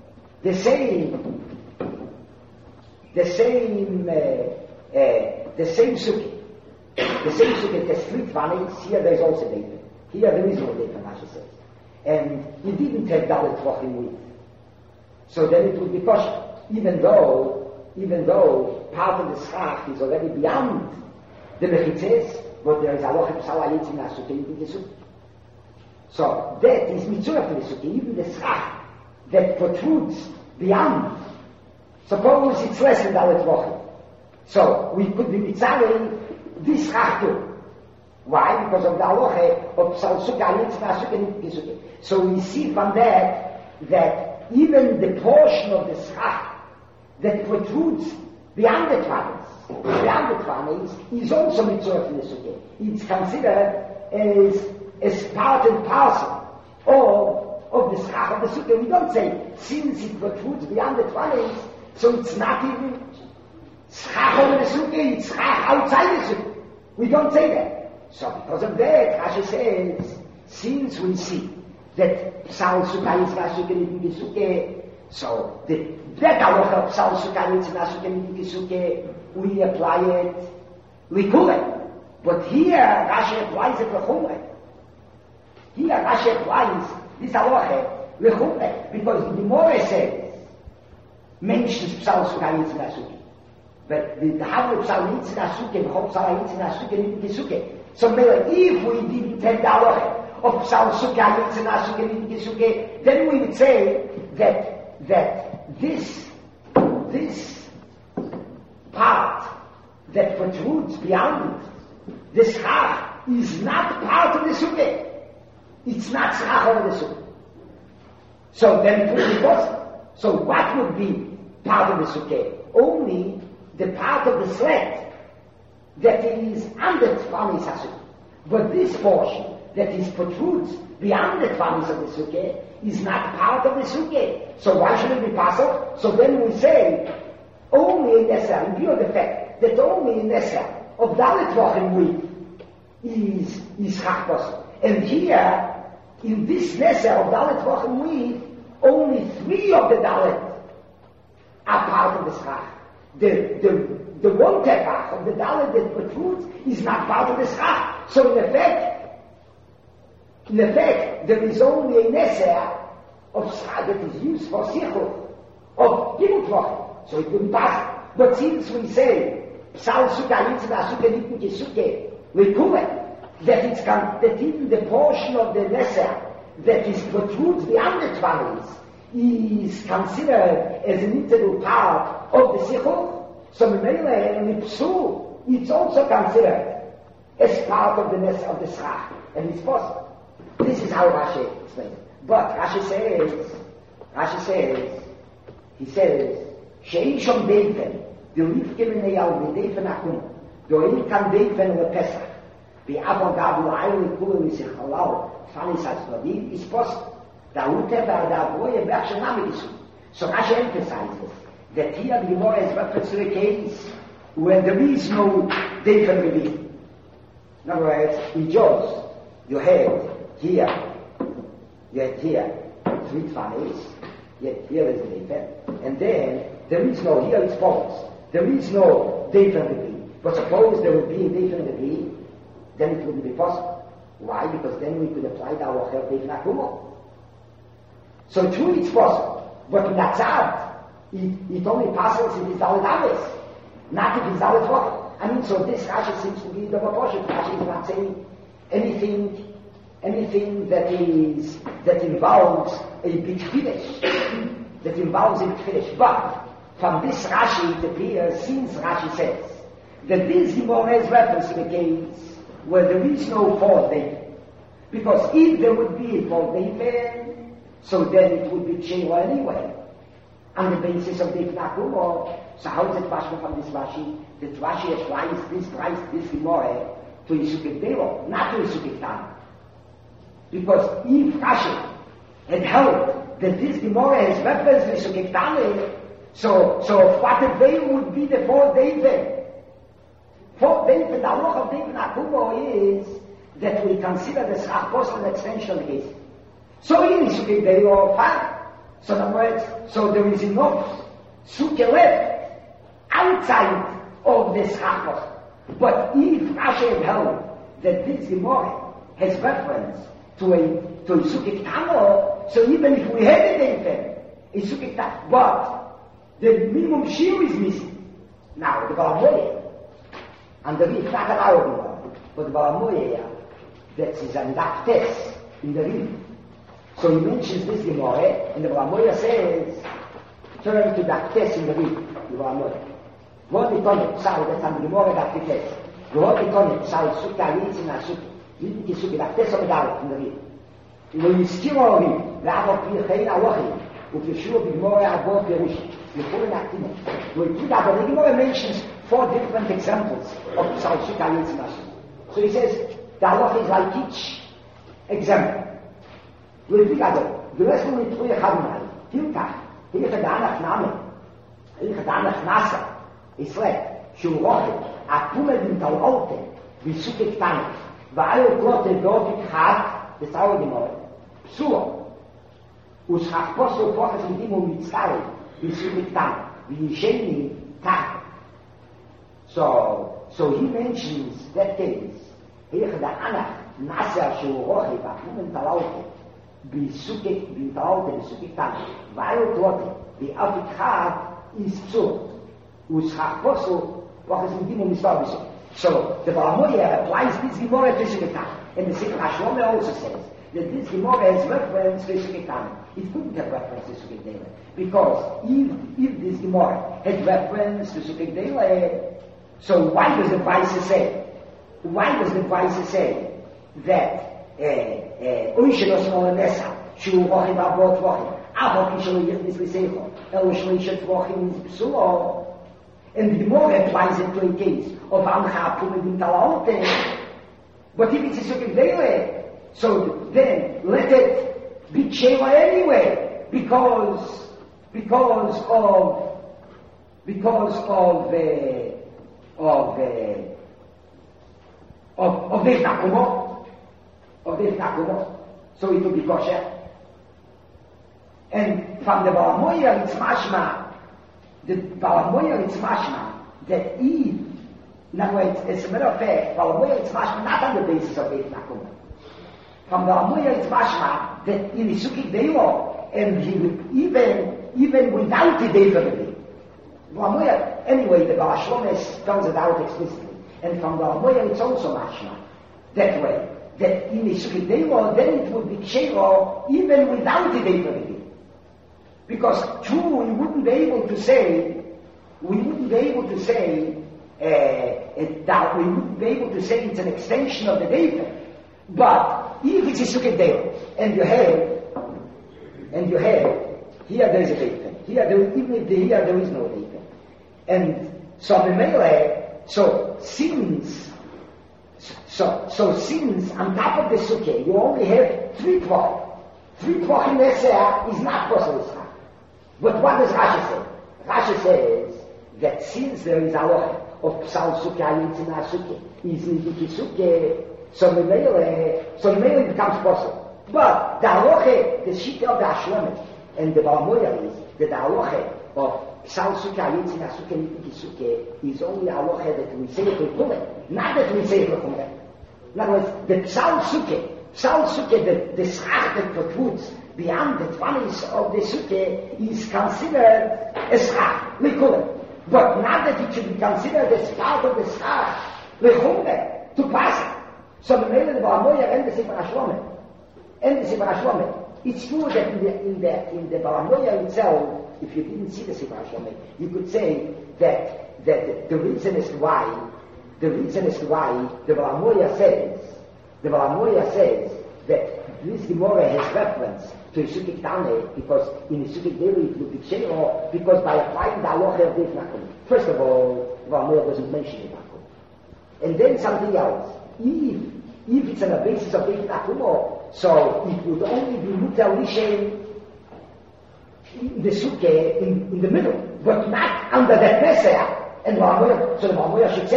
Sukkah. The same Sukkah has 3 Tvanis, here there is also David. Here there is no David, Rashi says. And he didn't have Dalit Tvochim width. So then it would be kosher. Even though part of the schach is already beyond the mechitzes, but there is Aloch Psal Ayitzim Nasuke in the Sukkah. So that is mitzvah for the Sukkah, even the schach that protrudes beyond. Suppose it's less than Dalit Tvochim. So we could be mitzvahing this schach too. Why? Because of the halacha of Psal Sukkah Ayitzim Nasuke in the Sukkah. So we see from that even the portion of the schach that protrudes beyond the Tvanis, is also mitzvah for the Sukkah. It's considered as part and parcel of the schach of the Sukkah. We don't say, since it protrudes beyond the Tvanis, so it's not even schach over the Sukkah, it's schach outside the Sukkah. We don't say that. So because of that, Rashi says, since we see that Psal Sukkah is Nasuke Nidiki Sukkah, so that halacha of Psal Sukkah is Nasuke Nidiki Sukkah we apply it likule. But here, Rashi applies it lechumre. Here, Rashi applies this halacha lechumre, because the Gemara says, mentions psal sukkah yitzin asuke. But the Havre psal yitzin asuke, the Chop psal yitzin asuke, the suke. So, if we didn't take the halacha of psal sukkah yitzin asuke, the suke, then we would say that this part that protrudes beyond the schach is not part of the sukkah. It's not schach of the sukkah. So then it would be possible. So what would be part of the sukkah? Only the part of the slat that is under Tfanis HaSukkah. But this portion that is protrudes beyond the Tfanis of the sukkah is not part of the sukkah. So why should it be possible? So then we say, only in Nesser, in view of the fact that only in Nesser of Dalet Wochen week is Chach possible. And here, in this Nesser of Dalet Wochen week, only 3 of the Dalet are part of the Schach. The 1 tefach of the Dalet that protrudes is not part of the Schach. So in effect, there is only a Nesser of Schach that is used for Sichuch of Gimel Wochen. So it wouldn't pass. But since we say, Psal Sukkah Yitzin Asuke Nitnike Suke, that even the portion of the Nesser that is protrudes beyond the Tvanis is considered as an integral part of the Sichuch. So Memele and Psul, it's also considered as part of the Nesser of the Schach. And it's possible. This is how Rashi explains. But Rashi says, שאין שום דייפן, דליף כמנהל ודייפן אחום, דוין כאן דייפן לפסח, ואבו גבו עיון לכולו מסחלל, פניס הצדדים, is possible. Da Utefer, da Aboye, Berg Shanami Gisu. So Rashi emphasizes that here the Gemara is reference to a case where there is no deifen relief. In other words, in Jaws, you have here, 3 Tfanis, yet here is the deifen, and then there is no, here it's false. There is no deifen relief. But suppose there would be a deifen relief, then it wouldn't be possible. Why? Because then we could apply the halacha of deifen akumo. So true, it's possible. But in that tzad, it only passes if it's Dalet Aves, not if it's Dalet Wochen. I mean, so this Rashi seems to be the proportion. Rashi is not saying anything that involves a big finish, But from this Rashi, it appears, since Rashi says that this Gemara is reference to the case where there is no fourth day. Because if there would be a fourth day, so then it would be Sheila anyway, on the basis of the Ifnakum. So how is it possible from this Rashi? That Rashi applies this Gemara to Yisukik Delo, not to Yisukik Tam. Because if Rashi had held that this Gemara has reference to Yisukik Tam, so what the veil would be the fourth David? Fourth David, the halacha of David Akumo is that we consider the Schach Posel an extension of the case. So in Yisukik Delo, fine. So in other words, so there is enough suke left outside of the Schach Posel. But if Rashi had held that this Gemara has reference to Yisukik Tamo, so even if we had a David, Yisukik Tamo, but the minimum shiur is missing. Now, the Balamoya, and the Rif, not allowed, but the Balamoya, that is an test in the Rif. So he mentions this Gemara, and the Balamoya says, turn to that test in the Rif, the Balamoya. What we call it, Psal, that's on the Gemara, that test. What we call it, Psal, Sukkah, Yitzin, Sukkah, Yitzin, Sukkah, that test of the Dalet in the Rif. When you still all Rif, Rava, Pirchein, Awachim, with Yeshua, B'Gemara, Abor, Perush, we put out, the Gemara mentions 4 different examples of Psal Sukkah Yitzin Asukkah. So he says, the halacha is like each example. We put out, the rest of it, we have Chadunai, Tilkach, here is a Danach Name, here is a Danach Nasa, it's like, Shul Roche, Atumel in Talote, V'Sukkah Tanach, V'ayo Klote Dovik Chad, the Sauer Gemara, Psua, Ushach Posel Poches in Dimum Mitzvah, Yisukik Tam, V'Yisheni Tam. So he mentions that case. Here the Anach, Nasser Shurochi, Bakum Talaute, Bisuke, Bitaute, Bisuke Tana, Weil Tote, the Afikar is so. Ushakosu, what is in Dimon Mistabiso. So the Balamoya applies this Gemara to Suketan. And the Sikh Hashlome also says that this Gemara has reference to Suketan. It couldn't have reference to Suketan. Because if this Gemara had reference to Suketan, so why does the Vaisa say? Why does the Vaisa say that Oishenos Molanesa, Shu Rochim Abot Rochim, Avo Kishlo Yechnis Lisecho, El Shleishet Rochim is Psulo? And the Gemara applies it to a case of Amcha Pumedim Talaote. But if it's a Sukkah, so then let it be Sheva anyway, because of the Takumo, so it will be kosher. And from the Balamoya it's mashma. The Balamoya it's mashma that Eve, in other words, as a matter of fact, Balamoya it's mashma not on the basis of Beit Nakum. From Balamoya it's mashma that in the Sukkah Deilo, and he would even without the Deilo, Balamoya, anyway, the Baal Shlomo spells it out explicitly. And from Balamoya it's also mashma that way. That in the Sukkah Deilo, then it would be Kshero even without the Deilo. Because true, we wouldn't be able to say it's an extension of the data. But if it's a Sukkah data, and you have, here there is a data, even if here there is no data. And so the Mele, so since on top of the Sukkah, you only have 3 tvach. 3 tvach in Neseh is not possible. But what does Rashi say? Rashi says that since there is a law of Psal Sukkah, Yitzina Sukkah, is Nidiki Sukkah, so the Mele becomes possible. But the halacha, the Shita of the Ashlamim, and the Balamoya is that the halacha of Psal Sukkah, Yitzina Sukkah, Nidiki Sukkah is only a halacha that we say it with Kumet, not that we say it with Kumet. In other words, the Psal Sukkah, the schach that protrudes beyond the 20s of the Sukkah is considered a schach, likulim. But not that it should be considered as part of the schach, lechumre, to pass it. So the Mele, the Balamoya, and the Sefer HaShlomim. It's true that in the Balamoya itself, if you didn't see the Sefer HaShlomim, you could say that the reason as to why the Balamoya says that this Gemara has reference to a Sukkah Tane, because in a Sukkah Daily it would be Kshero, because by applying the halacha of Beit Nakum. First of all, Balamoya doesn't mention Beit Nakum. And then something else. If it's on the basis of Beit Nakum, so it would only be Mutar Lishem in the Sukkah in the middle, but not under that Neseh. And so the Balamoya should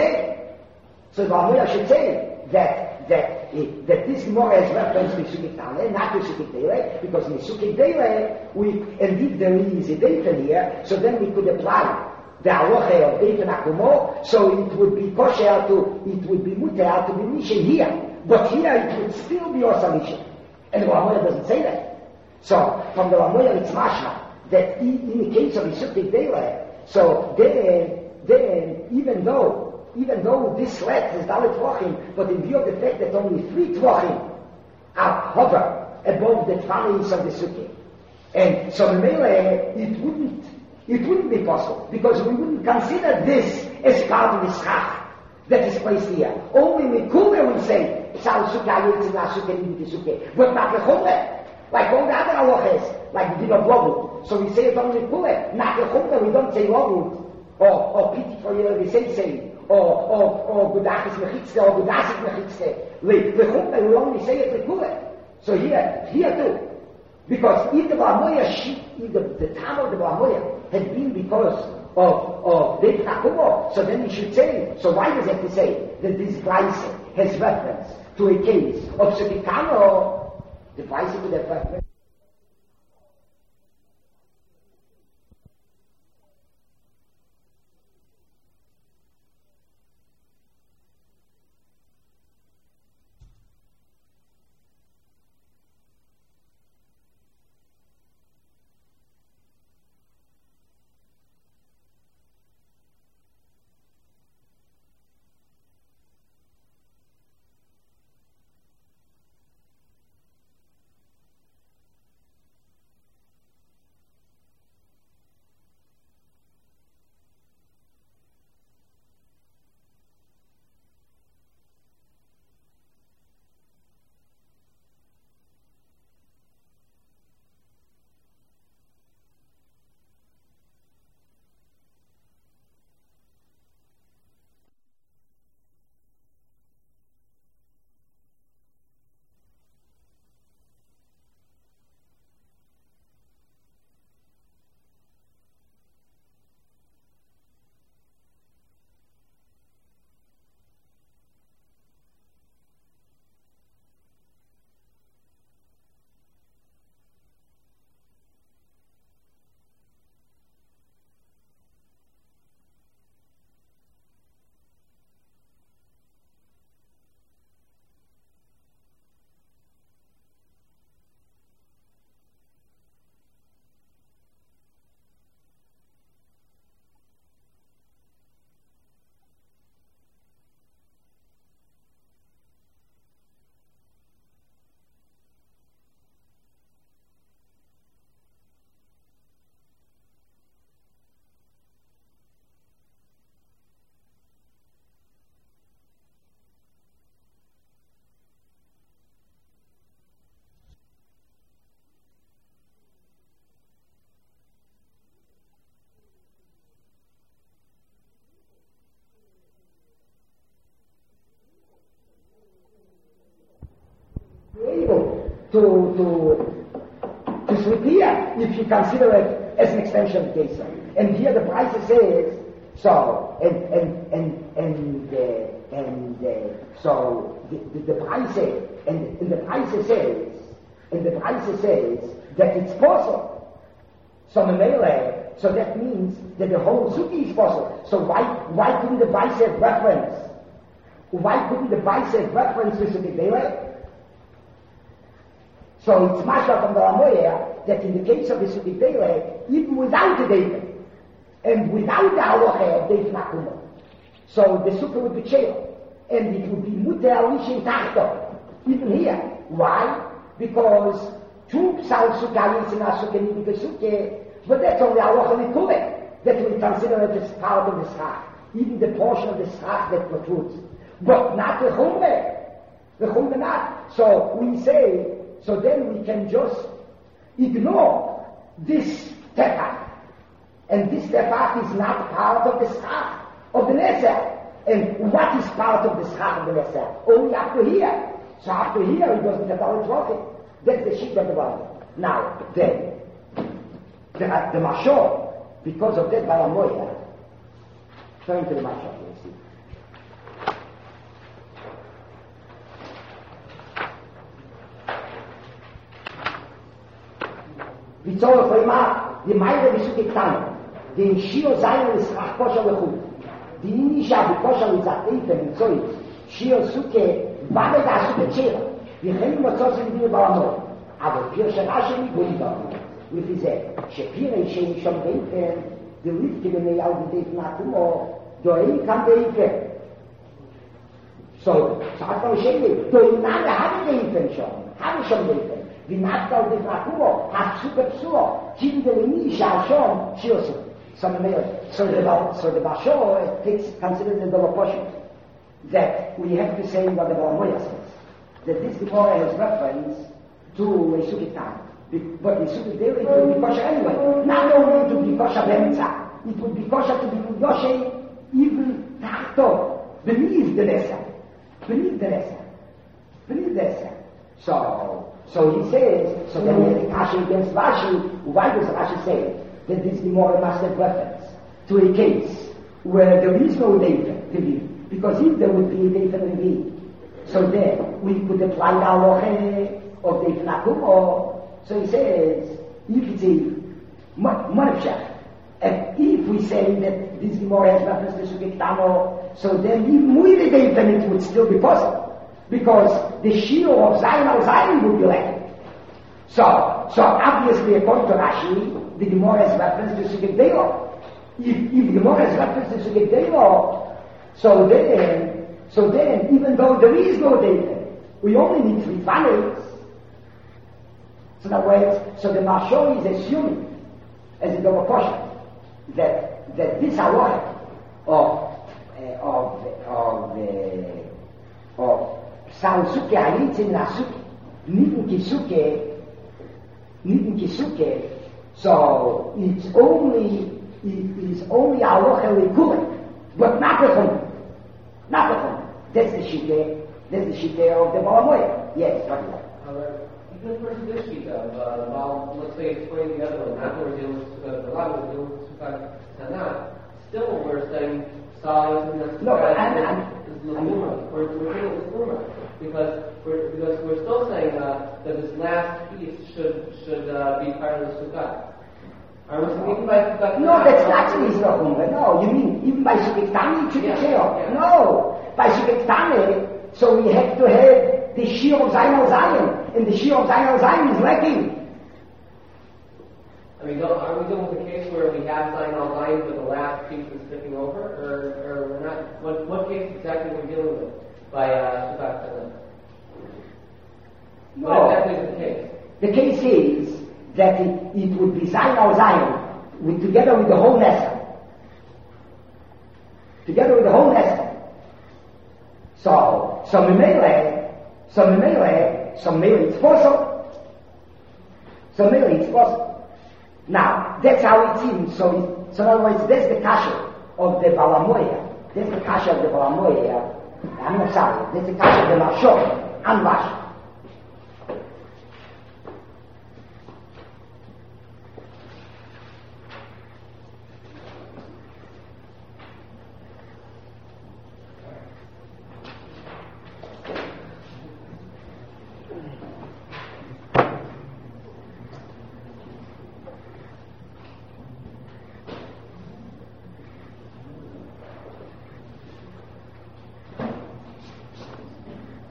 say that this Gemara has reference to Sukkah Tane, not to Sukkah Deile, because in Sukkah Deile, indeed there is a data here, so then we could apply the halacha of Beit Nakumo, so it would be kosher it would be mutar to be Mishen here, but here it would still be Osa Mishen. And the Balamoya doesn't say that. So from the Balamoya it's mashma that in the case of Sukkah Deile, so then even though this let is Dalet Tvachim, but in view of the fact that only 3 Tvachim are hover above the tvanis of the Sukkah, and so the Mele, it wouldn't be possible, because we wouldn't consider this as part of the schach that is placed here. Only Mikume would say, Psal Sukkah, Yitzina Sukkah, Nidiki Sukkah, but not Lechume, like all the other halachas, like the din of Lovut. So we say it only Mikume, not Lechume, we don't say Lovut, or Piti for you, we say, or Gudachis Mechitzte, or Gudachis Mechitzte. Lechume, we only say it Lekule. So here too. Because if the time of the Balamoya had been because of Beit Nakumo, so then we should say, so why does it have to say that this Braise has reference to a case of Sukkah? The Braise could have reference. to sleep here if you consider it as an extension of the case. And here the price says, so, so the price says, and the price says that it's possible. So so that means that the whole suki is possible. So why couldn't the price have reference? Why couldn't the price have reference to suki Meile? So it's mashal from the Ramoya that in the case of the suki Meile, even without the data, and without the halacha of Deif Nakuma, so the sukkah would be chayil, and it would be muter alishin tachto, even here. Why? Because two psal sukkah is in a sukkah in the sukkah, but that's only halacha nikume, that we consider it as part of the schach, even the portion of the schach that protrudes, but not the chumre not. So we say, so then we can just ignore this tefach. And this tefach is not part of the schach of the Neser. And what is part of the schach of the Neser? Only up to here. So up to here it doesn't get all talking. That's the sheet of the Bible. Now, then, the Mashor, because of that Balamoya, turn to the Mashor, you see. Wie soll es einmal, die Meile wie Suki Ktanen, die in Shio Zayin ist Rach Kosher Lechut, die in Isha wie Kosher Litzateifen in Zoiz, Shio Suke, Bade da Suke Tshera, wie Chenim Motzos in Dine Balamot, aber Pir Sherashe mi Goyda, wie sie Shepir Eishen Shom Deifen, die Litzke Bene Yal die Deifen Akumo, Doei Kam Deifen. So, sagt man Shemi, Doei Name habe Deifen schon Deifen. Wie Nachtal des Nakuro, hat super Psuo, Kinder in Isha Shom, Shiosu. So the Bashor takes considered the double portion. That we have to say what the Balamoya says. That this Gemara has reference to a Sukitan. But the Sukitan, it would be kosher anyway. Not only to be kosher Bemtza, it would be kosher to be Yoshe, even Tachto, beneath the Nesa. Beneath the Nesa. So he says, so then we have the Kasha against Rashi. Why does Rashi say that this Gemara must have reference to a case where there is no data to be? Because if there would be a data to be, so then we could apply the halacha of the Nakumo. So he says, if it's a Manavshach, and if we say that this Gemara has reference to Sukektano, so then even with the data it would still be possible. Because the shiur of Zayin al-Zayin would be lacking. So obviously according to Rashi, the Gemara has reference to Sugek Deilo. If the Gemara has reference to Sugek Deilo, so then even though there is no data, we only need 3 families. So in other words, so the Mashor is assuming, as a double portion, that this halacha of Sansuke Halitzin Nasuke, Nitten Kisuke, so it is only halacha lekulim, but not the chum. That's the shite of the Balamoya. Yes, even for this sheet of, let's say explain the other one, after we're dealing with the Lago, we're dealing with Sukkot Tanakh, still we're saying Salas and the Sukkot is Lumuma. We're dealing with Lumuma. Because we're still saying that this last piece should be part of the Sukkot. Are we saying even by Sukkot? No, that's not the Sukkot. No, you mean even by Sukkot it should be clear. No, by Sukkot, so we have to have the shiur of Zayin al-Zayin, and the shiur of Zayin al-Zayin is lacking. I mean, are we doing with the case where we have Zayin al-Zayin but the last piece is sticking over, or we're not? What case exactly we're dealing with? By Sukkot. No. What exactly is the case? The case is that it would be Zayin al-Zayin together with the whole Nesa. So Memele, it's possible. Now, that's how it seems. So in other words, that's the kasha of the Balamoya. I'm not sorry. That's the kasha of the Mashor and Rashi.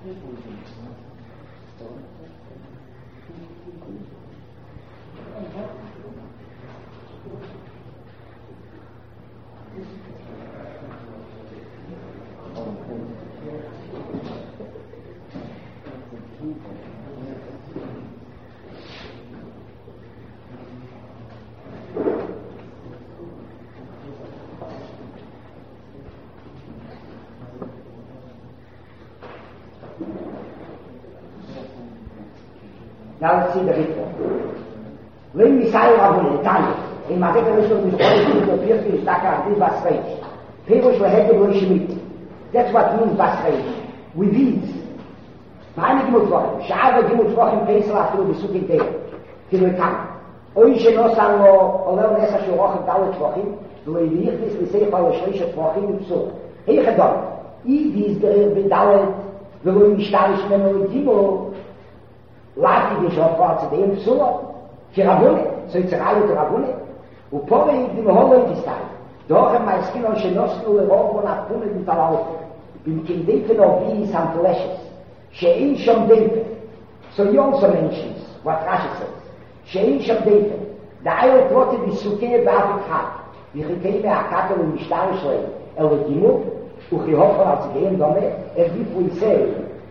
Now let's see the ritual. When we say Rabbi Italian, in Masechet Rishon Mishparim, the first is Daka Adi Basreish. Pirush Veheke Boi Shemit. That's what means Basreish. With these. Meine Gimut Wochen. Sha'ava Gimut Wochen Pesach Afilu Besukin Teir. Till we come. Oy Sheno Sango, Oleo Nesa Shurochem Dalet Wochen, Lo Yivichtis Liseicha L'Shreishet Wochen Yipsur. Hey Chedon. Idis Gerir Ben Dalet, Velo Yishtarish Memo Gimel, Lati di Shofar zu dem Psur, für Rabune, so ist Reihe der Rabune, und Pori die Meholoi die Stein. Doch im Maiskino Shenosnu Lerobo nach Pune die Talaufe, bin Kindefen of Wies am Fleshes, Shein Shom Defen, so young so Menschen, what Rashi says, Shein Shom Defen, der Eile Trotte die Suke Bavik hat, wie Chikeme Akatel und Mishtari Shlei, Gimut, und Chihofar als Gehen Dome, wie we say,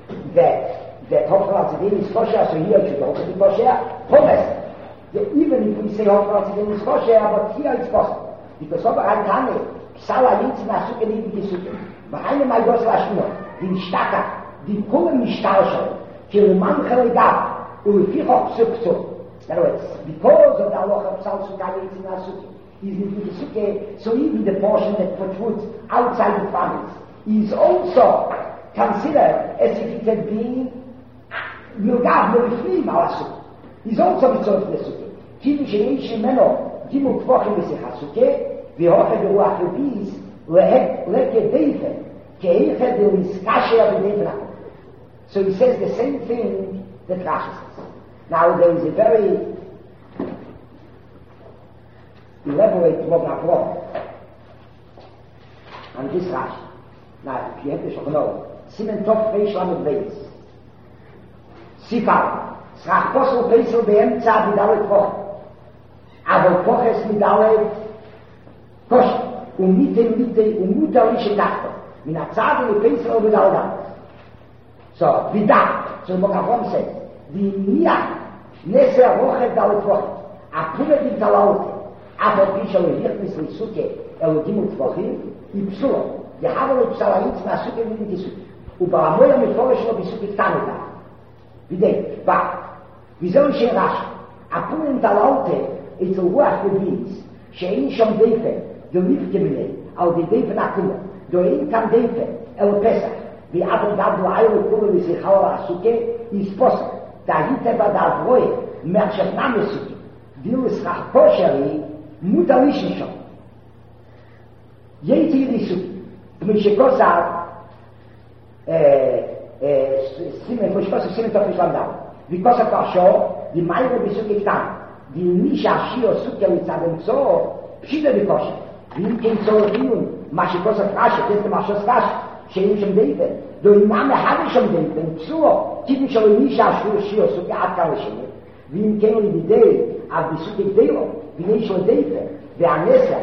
that Hofra Tzedin is kosher, so here it should also be kosher. Promise. Even if we say Hofra Tzedin is kosher, but here it's possible. Because over ein Tane, Psala Yitz na Suke nicht die Suke. Beheine mal Gosla Shmur, die Nishtaka, die Kulen Nishtarsho, für manche Legab, und für Psuk. In other words, because of the Allah of Psal Suka Yitz na Suke, is in the Suke, so even the portion that protrudes outside the families, is also considered as if it had been Milgav Miliflim Alasuk. He's also mitzvot Nesuke. Kim Shein Shemeno, Gimut Vochim Vesechasuke, V'hoche Beruach Yubis, Leke Deifen, Ke'eche de Miskashe Abedeifen Akum. So he says the same thing that Rashi says. Now there is a very elaborate Mogav on this Rashi. Now, if you have to know, Simen Tov Reish Lamed Beis. Sifar, Srach Posel Pesel באמצע מדלת פוח, אבל פוחס מדלת קושי, ומיטה ומוטה לישי תחתו, מן הצד לפסל ובדלת. So, Vidat, so Mokavon says, the Nia, Neser Rochet Dalet Pוח, Apune di Talaute, aber Pisha Lehirtnis Lisuke, Elogimut Pachim, Ipsulo, die Havele Psalalitz na Suke mit die Suke, ובאמויה מפורש לו בסוke קטנותה. Videi, wie soll ich hier rasch? Apunen Talaute, it's a Ruach Gebiz, shein Shom Deifen, do Nifgemine, au die Deifen Akuma, do ein kam Deifen, Pesach, wie aber da du Eile Kumme wie sich Haura Asuke, ist Posel, da hitte ba da Vroe, Merchef Name Suke, will es nach Posheri, Mutterlichen schon. Jetzt hier die Suke, Mishekosar, Simen Tov Mishlandam. Because of Pasho, the Mairo Bisuke Ktan, the Nisha Shio Suke Litzadem So, Pshida Bikosha, the King So Riun, Mashikosa Krasha, Tete Mashos Krasha, Shein Shem Deifen, do Imame Habe Shem Deifen, Psuo, Titin Shol Nisha Shio Suke Atka Leshemet, Vim Ken Lidei, Av Bisuke Deilo, Vinei Shol Deifen, Ve'anesa.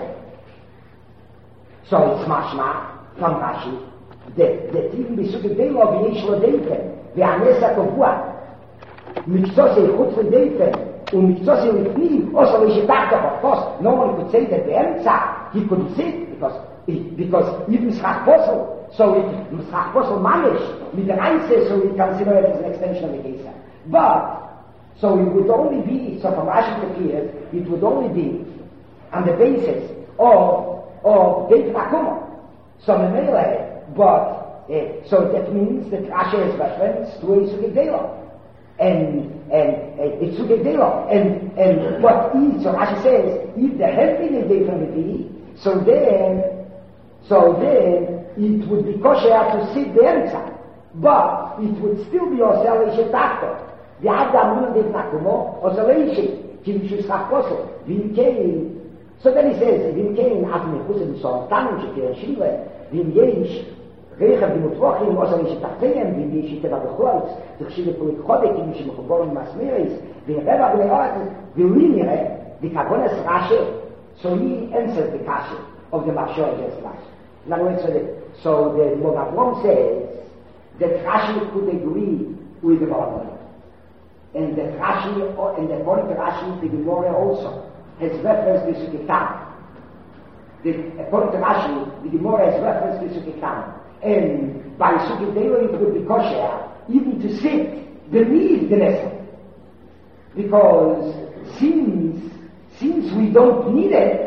So it's mashma from Rashi, that even Bisuke Deilo, Vinei Shol Deifen, Ve'anesa Kovua, Mikzose Chutz von Deifen, und Mikzose Lifnim, also when she backed up, of course, no one could say that the Emza, he couldn't see it, because even Mitzrach Posel, so it Mitzrach Posel Manish, with the Einzel, so we consider it as an extension of the Gesa. But, so it would only be, so from Rashi to Kiev, it would only be on the basis of Deifen Akuma. So Memele, but, so that means that Rashi is reference to Yisukei Deilo. And it's Sugedelo. And what is, so Rashi says, if there had been a day from the bee, so then it would be kosher to sit the Emza. But it would still be Osel Shetakto. The Adam Nun Dev Nakumo, Osel Kimshus Hakoso, Vim Kein. So then he says, Vim Kein, Adme Kusen, so Tanum Shekir Shile, Vim Yesh, Reicher, die Mutwochim, also ich dachte, wie ich da bekocht, die verschiedene Politikode, die mich geboren Masmeris, wie Rebbe Gleot, wie Linie, die Kabones Rasche, so he answered the Kasche of the Machshor against Rashi. In other words, so the Mogabrom says that Rashi could agree with the Mormon. And that Rashi, and the point Rashi, the Gemara also, has reference to Sukkot. According to Rashi, the Gemara has reference to Sukkot. And by Sukkot it would be kosher even to sit beneath the Nesel. Because since we don't need it,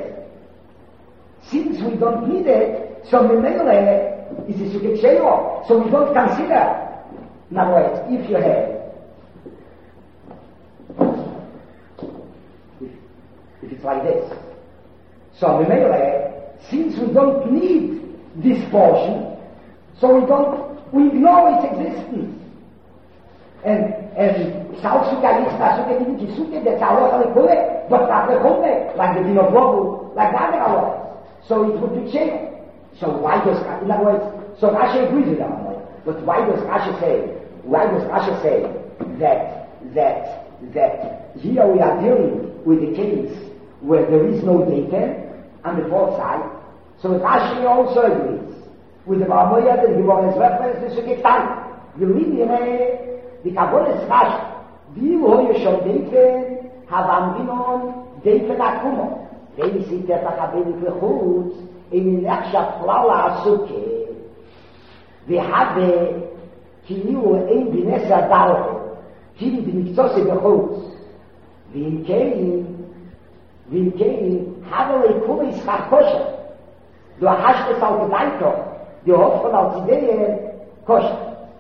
so Memele is a Sukkot Sheiro. So we don't consider. In other words, if you have, if it's like this, so Memele, since we don't need this portion, so we ignore its existence. And South Sukkah is Sukkah is Sukkah, that's Allah Kule, but not the Kule, like the Dinobobu, like the other Allah. So it would be changed. So why does, in other words, so Rashi agrees with them, but why does Rashi say that here we are dealing with a case where there is no data on the fourth side? So Rashi also agrees with the Baramoya that the Gemara's reference to Sukkot. The Linie, the Kabonis Rashi, wie hohe schon denken, haben wir nun denken akumo. Wenn sie der Tachabeli für Chutz, in Nechshat Plala Sukke, wir haben כאילו אין בנס הדל, כאילו במקצוס בחוץ, ואם כן, habe לקום ישחק כושר, du hast es auch gedankt, du hoffst von als Ideen kosher.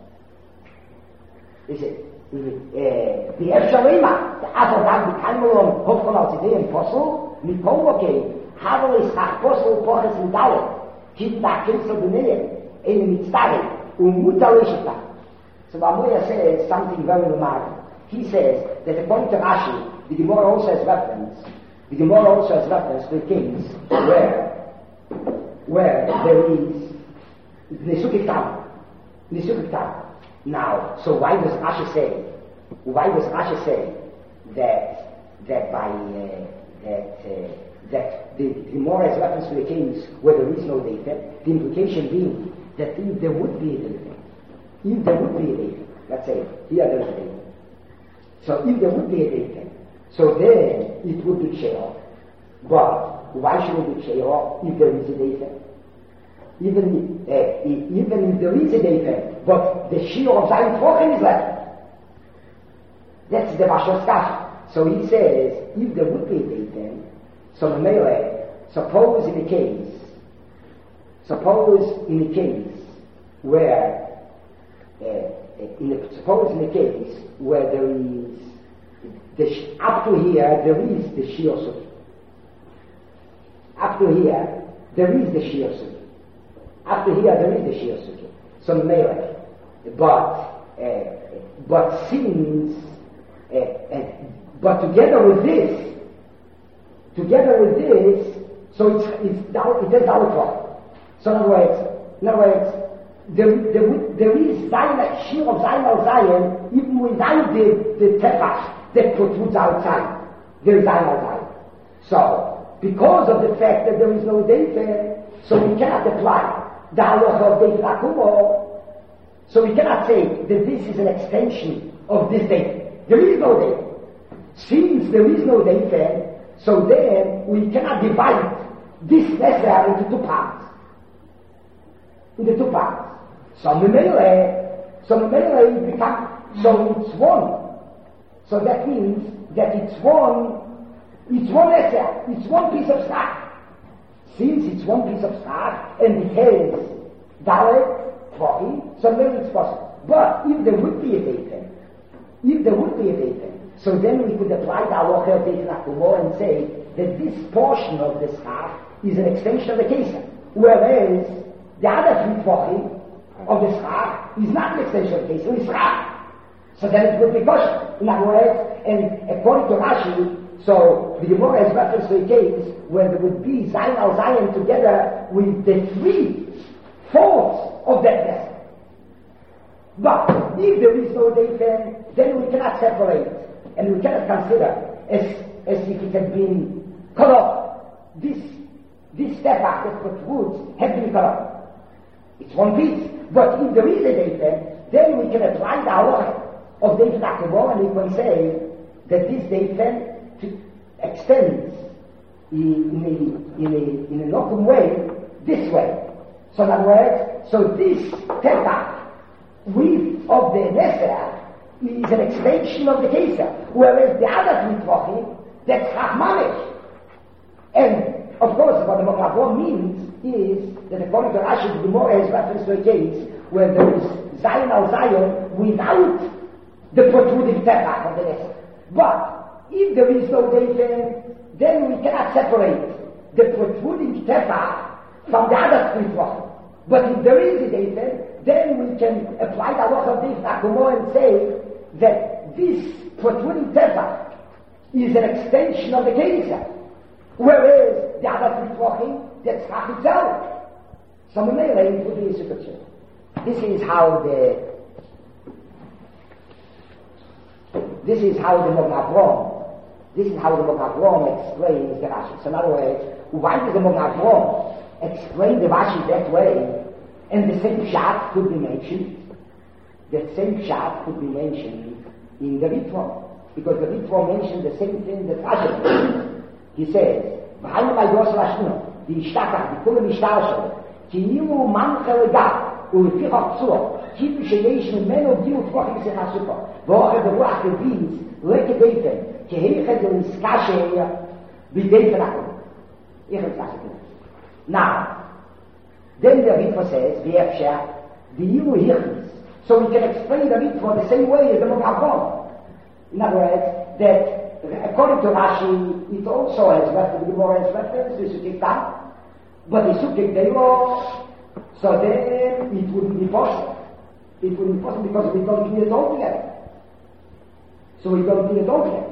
Die Efscher immer, aber dann kann man hoffst von als Ideen Possel, mit Konvoke, habe es nach Possel Poches in Dalle, kind nach Künstler benähen, eine mit Starre, mutterliche Tag. So Bamoya says something very remarkable. He says that according to Rashi, the Gemara also has reference to kings where there is Nesukik Tam. Now, so why does Rashi say that by that the Gemara has reference to the kings where there is no data? The implication being that if there would be a data, let's say here there's a data. So if there would be a data, so then it would be Sheol. But why should it be Sheol if there is a data? Even if there is a data, but the Sheol of Zion Fochen is left. That's the Bashar's Kasha. So he says, if there would be a data, so the Melech, suppose in a case where there is up to here there is the Shiur Suki. Up to here there is the Shiur Suki. So Melech, but since but together with this, so it is our. So in other words, there is Shiur of Zion al Zion even without the tefach that protrudes outside. There is Zion al Zion. So because of the fact that there is no data, so we cannot apply the halacha of data akumo. So we cannot say that this is an extension of this data. There is no data. Since there is no data, so then we cannot divide this Neser into two parts. So Memele becomes, so it's one. So that means that it's one Neser, it's one piece of stock. Since it's one piece of stock and it has Dalet, 40, so then it's possible. But if there would be a data, so then we could apply the halacha of Deitin Akumo and say that this portion of the schach is an extension of the Kesef, whereas the other 3 tvochim of the schach is not an extension of the Kesef, it's schach. So then it would be kosher. In other words, and according to Rashi, so the Gemara has reference to a case where there would be Zion al Zion together with the 3 faults of that vessel. But if there is no Deifen, then we cannot separate, and we cannot consider as if it had been cut off. This tefach that protrudes had been cut off. It's one piece. But if there is a Deifen, then we can apply the halacha of Deifen Akavor, and we can say that this Deifen extends in a local way this way. So in other words, so this tefach width of the Neser is an extension of the Keser, whereas the other Mitvachim, that's Chachmamish. And of course, what the Mokavor means is that according to Rashi, the Gemara has reference to a case where there is Zion al Zion without the protruding tefach of the Neser. But if there is no Deifen, then we cannot separate the protruding tefach from the other Mitvachim. But if there is a Deifen, then we can apply the halacha of Deifen Akavor and say that this protruding tefach is an extension of the Keser, whereas the other Mitvachim, that's Chach itself. So Mamela into the situation. This is how the Mokavrom explains the Rashi. So in other words, why does the Mokavrom explain the Rashi that way, and the same pshat could be mentioned? The same pshat could be mentioned in the Ritva, because the Ritva mentioned the same thing that Rashi mentioned. He says, "V'hainu ma'yos lashno, v'yishtakach, v'kulu mishtarsho, ki yimu mancha legah, u'lefichach psuo, kipu sheyesh memeno diu tvochim sechasupa, v'ocher beruach keviz, leke deifen, ki heichet l'niskashe b'deifen akum." Now, then the Ritva says, v'yefsher, v'yimu hirchis. So we can explain the Ritva the same way as the Mokavrom. In other words, that according to Rashi, it also has reference, the Gemara has reference to Sukik Tam, but the Sukik Deiro, so then it wouldn't be possible. It wouldn't be possible because we don't need it all together. So we don't need it all together.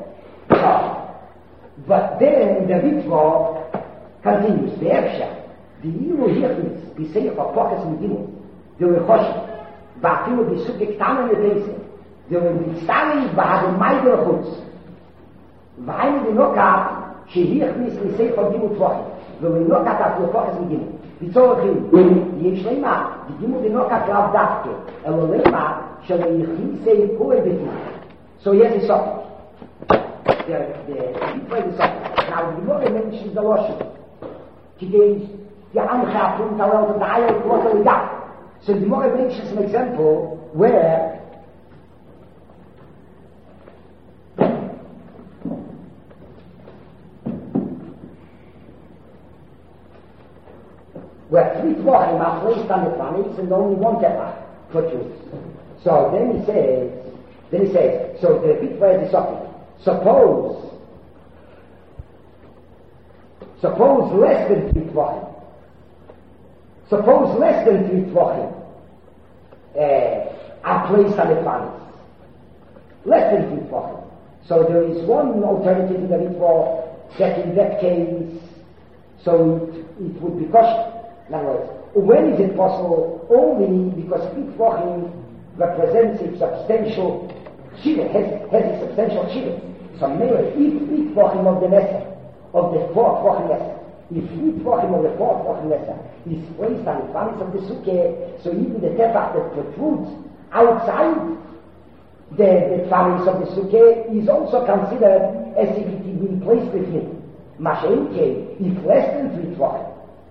But then the Ritva continues, the Efsha, the Yiru Hirchis, the Seif of Pokas Medimu, the Rechoshim, Ba'afilu the Sukik Tam and the Deise, the Mitzari Ba'ad Maider Chutz, V'hainu v'nokat shehichnis l'sefer gimu tvachim v'nokat aflokoches v'gimu v'tzorachim yesh leima v'gimu v'nokat lav dafke elo leima shelo yichnisei kol betu. So here's the subject. The Ritva is the subject. Now the Gemara mentions the Lashon. Today, the Amcha from Tarot and the Ayah Kvota Lidah. So the Gemara mentions an example where three tvachim are placed on the planets and only one tefach protrudes. So then he says, so the Ritva is something. Suppose less than three tvachim. Suppose less than three tvachim are placed on the planets. Less than three tvachim. So there is one alternative in the Ritva that in that case, so it would be kosher. In other words, when is it possible? Only because three tvachim represents a substantial shivah, has a substantial shivah. So maybe if three tvachim of the Neser, of the four tvachim Neser, if three tvachim of the four tvachim Neser is placed on the planets of the Sukkah, so even the tefach that protrudes outside the planets of the Sukkah is also considered as if it had been placed within. Mashenke, if less than three tvachim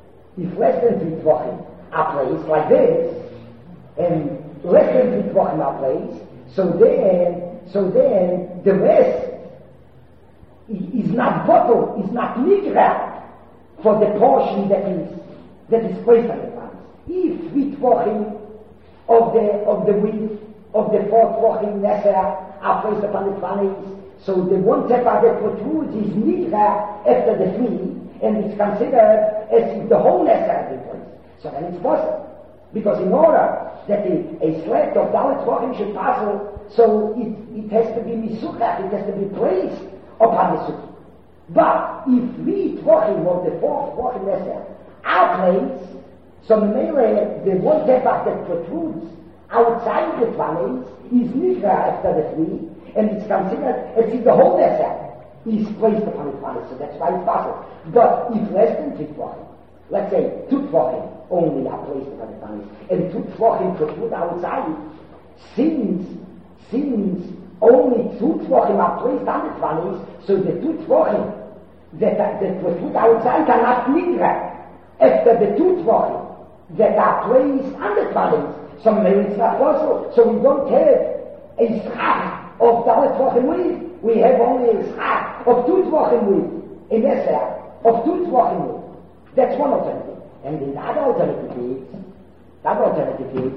are placed like this, and less than three tvachim are placed, so then the rest is not bottled, is not nikra for the portion that is placed on the planets. If three tvachim of the width of the four tvachim Neser are placed upon the planets, so the one tefach that protrudes is nikra after the three, and it's considered as if the whole Neser had been placed. So then it's possible. Because in order that a slat of Dalet Tvachim should pass, so it has to be Misuchach, it has to be placed upon the Sukkah. But if three Tvachim of the fourth Tvachim Neser are placed, So the one tefach that protrudes outside the twanis is nikra after the 3, and it's considered, it's the whole Nesa is placed upon the twanis, so that's why it's possible. But if less than 2 tvachim, let's say 2 tvachim only are placed upon the twanis, and 2 tvachim protrude outside, since only 2 tvachim are placed on the twanis, so the 2 tvachim that protrude outside are not nikra after the 2 tvachim that are placed on the twanis. So maybe it's not possible. So we don't have a schach of Dalet Tvachim with. We have only a schach of 2 Tvachim with. A Neser of 2 Tvachim with. That's one alternative. And the other alternative is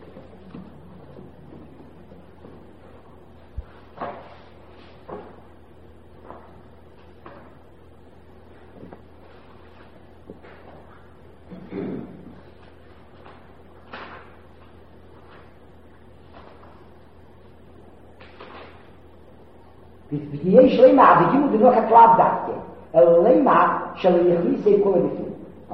יש לימה, וגימו בנוח הקלב דווקא, אלא לימה של יכניסי כל הביטוי.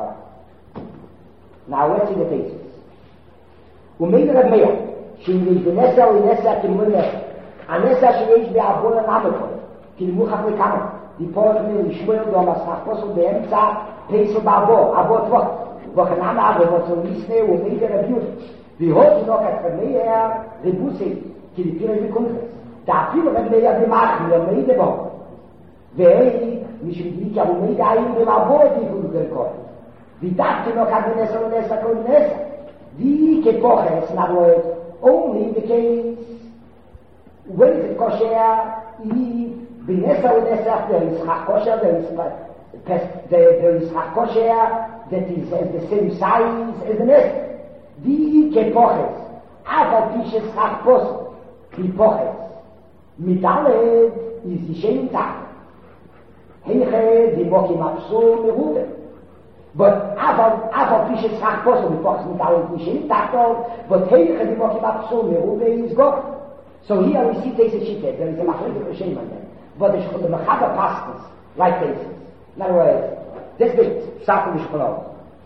Now let's see the basis. ומי רב מאיר, שאם יש בנסה או נסה כמול נסה, הנסה שיש בעבור הנמקול, כלמו חברי כמה, דיפורת מי לשמואל דום הסחפוס ובאמצע פייסל בעבור, עבור טבוח, וכנמה ובוצו מיסנה ומי רב יהודה. והוא תינוק את מאיר רבוסי, כי לפיר את בקונפס. אפילו רק ליד במחי, ומי דבו. והיא, משמדי כי הוא מידע אין במעבור את יפוד גרקוי. ודאפתי לו כאן בנסה ונסה כל נסה. והיא כפוחס נבואת, only in the case, when is it kosher, היא בנסה ונסה, there is chach kosher, there is chach kosher, that is the same size as the nest. והיא כפוחס, אף על פי שצחק פוסק, היא פוחס. מדלת is the same time. Heiche, die Mokim Absur, Merube. But Ava Pishes Chach Posel, we talk Medallet the same time, but Heiche, die Mokim Absur, Merube is gone. So here we see this shit, there is a Machlek of shame on them. But the Mechaber pastors, like this. In other words, this is Sachen of Shkolot.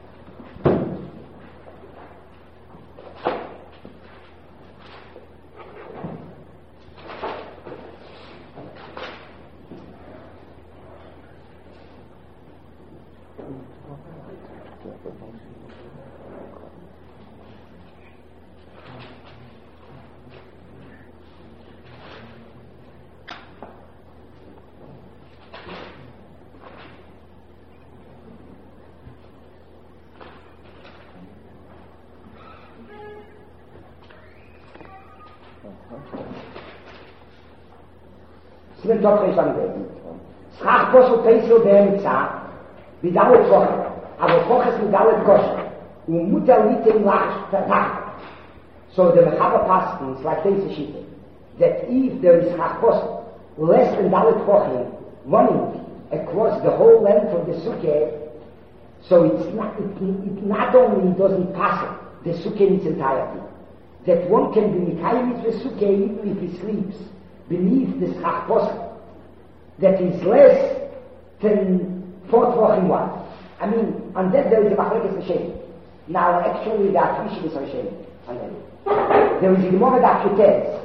Sieben Topfer ist am Weg. Schach Posel Pesel באמצע, ודלת כושר, אבל כוחס מדלת כושר, ומותר ליטם לך. So the Mechaber Paschal is like this sheet, that if there is Schach Posel less than Dalet Kochim running across the whole length of the Sukkah, so it not only doesn't pass the Sukkah in its entirety, that one can be Mikayim with the Sukkah even if he sleeps beneath the Schach Posel that is less than 4 Tvachim wide. I mean, on that there is a Machlekes Hashem. Now actually there are 3 Shivas Hashem on that. There is a Gemara that Ketez.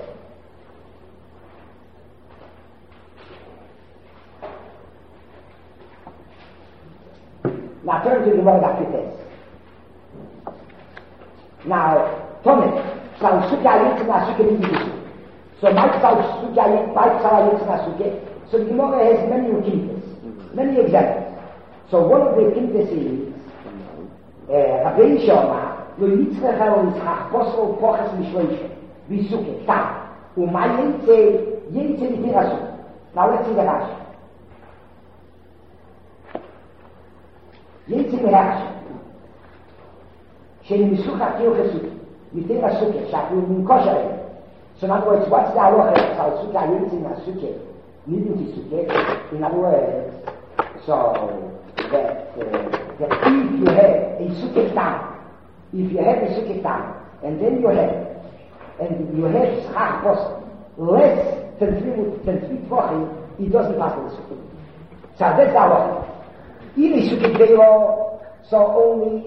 Now turn to the Gemara that Ketez. Now, Tomek, Sal Sukkah Yitzim Na Sukkah Yitzim. So Mike Sal Sukkah Yitzim Na Sukkah. So the Gemara has many ukimtes, many examples. So one of the ukimtes is Rabbi Shoma, lo yitzchach al yitzchach posel poches mishloishe, v'suke, tam, u'ma yentze mitirasu. Now let's see the Rashi. Yentze mitirasu. Sheni misucha tiyoche suke, mitirasuke, shaklu minkoshere. So in other words, what's the halacha? Sal suke yentze na suke. Needing to suggest, in other words, so that if you have a sukkah tam, and then you have schach posel less than 3 tvachim, it doesn't pass the sukkah. So that's our way. In a sukkah so only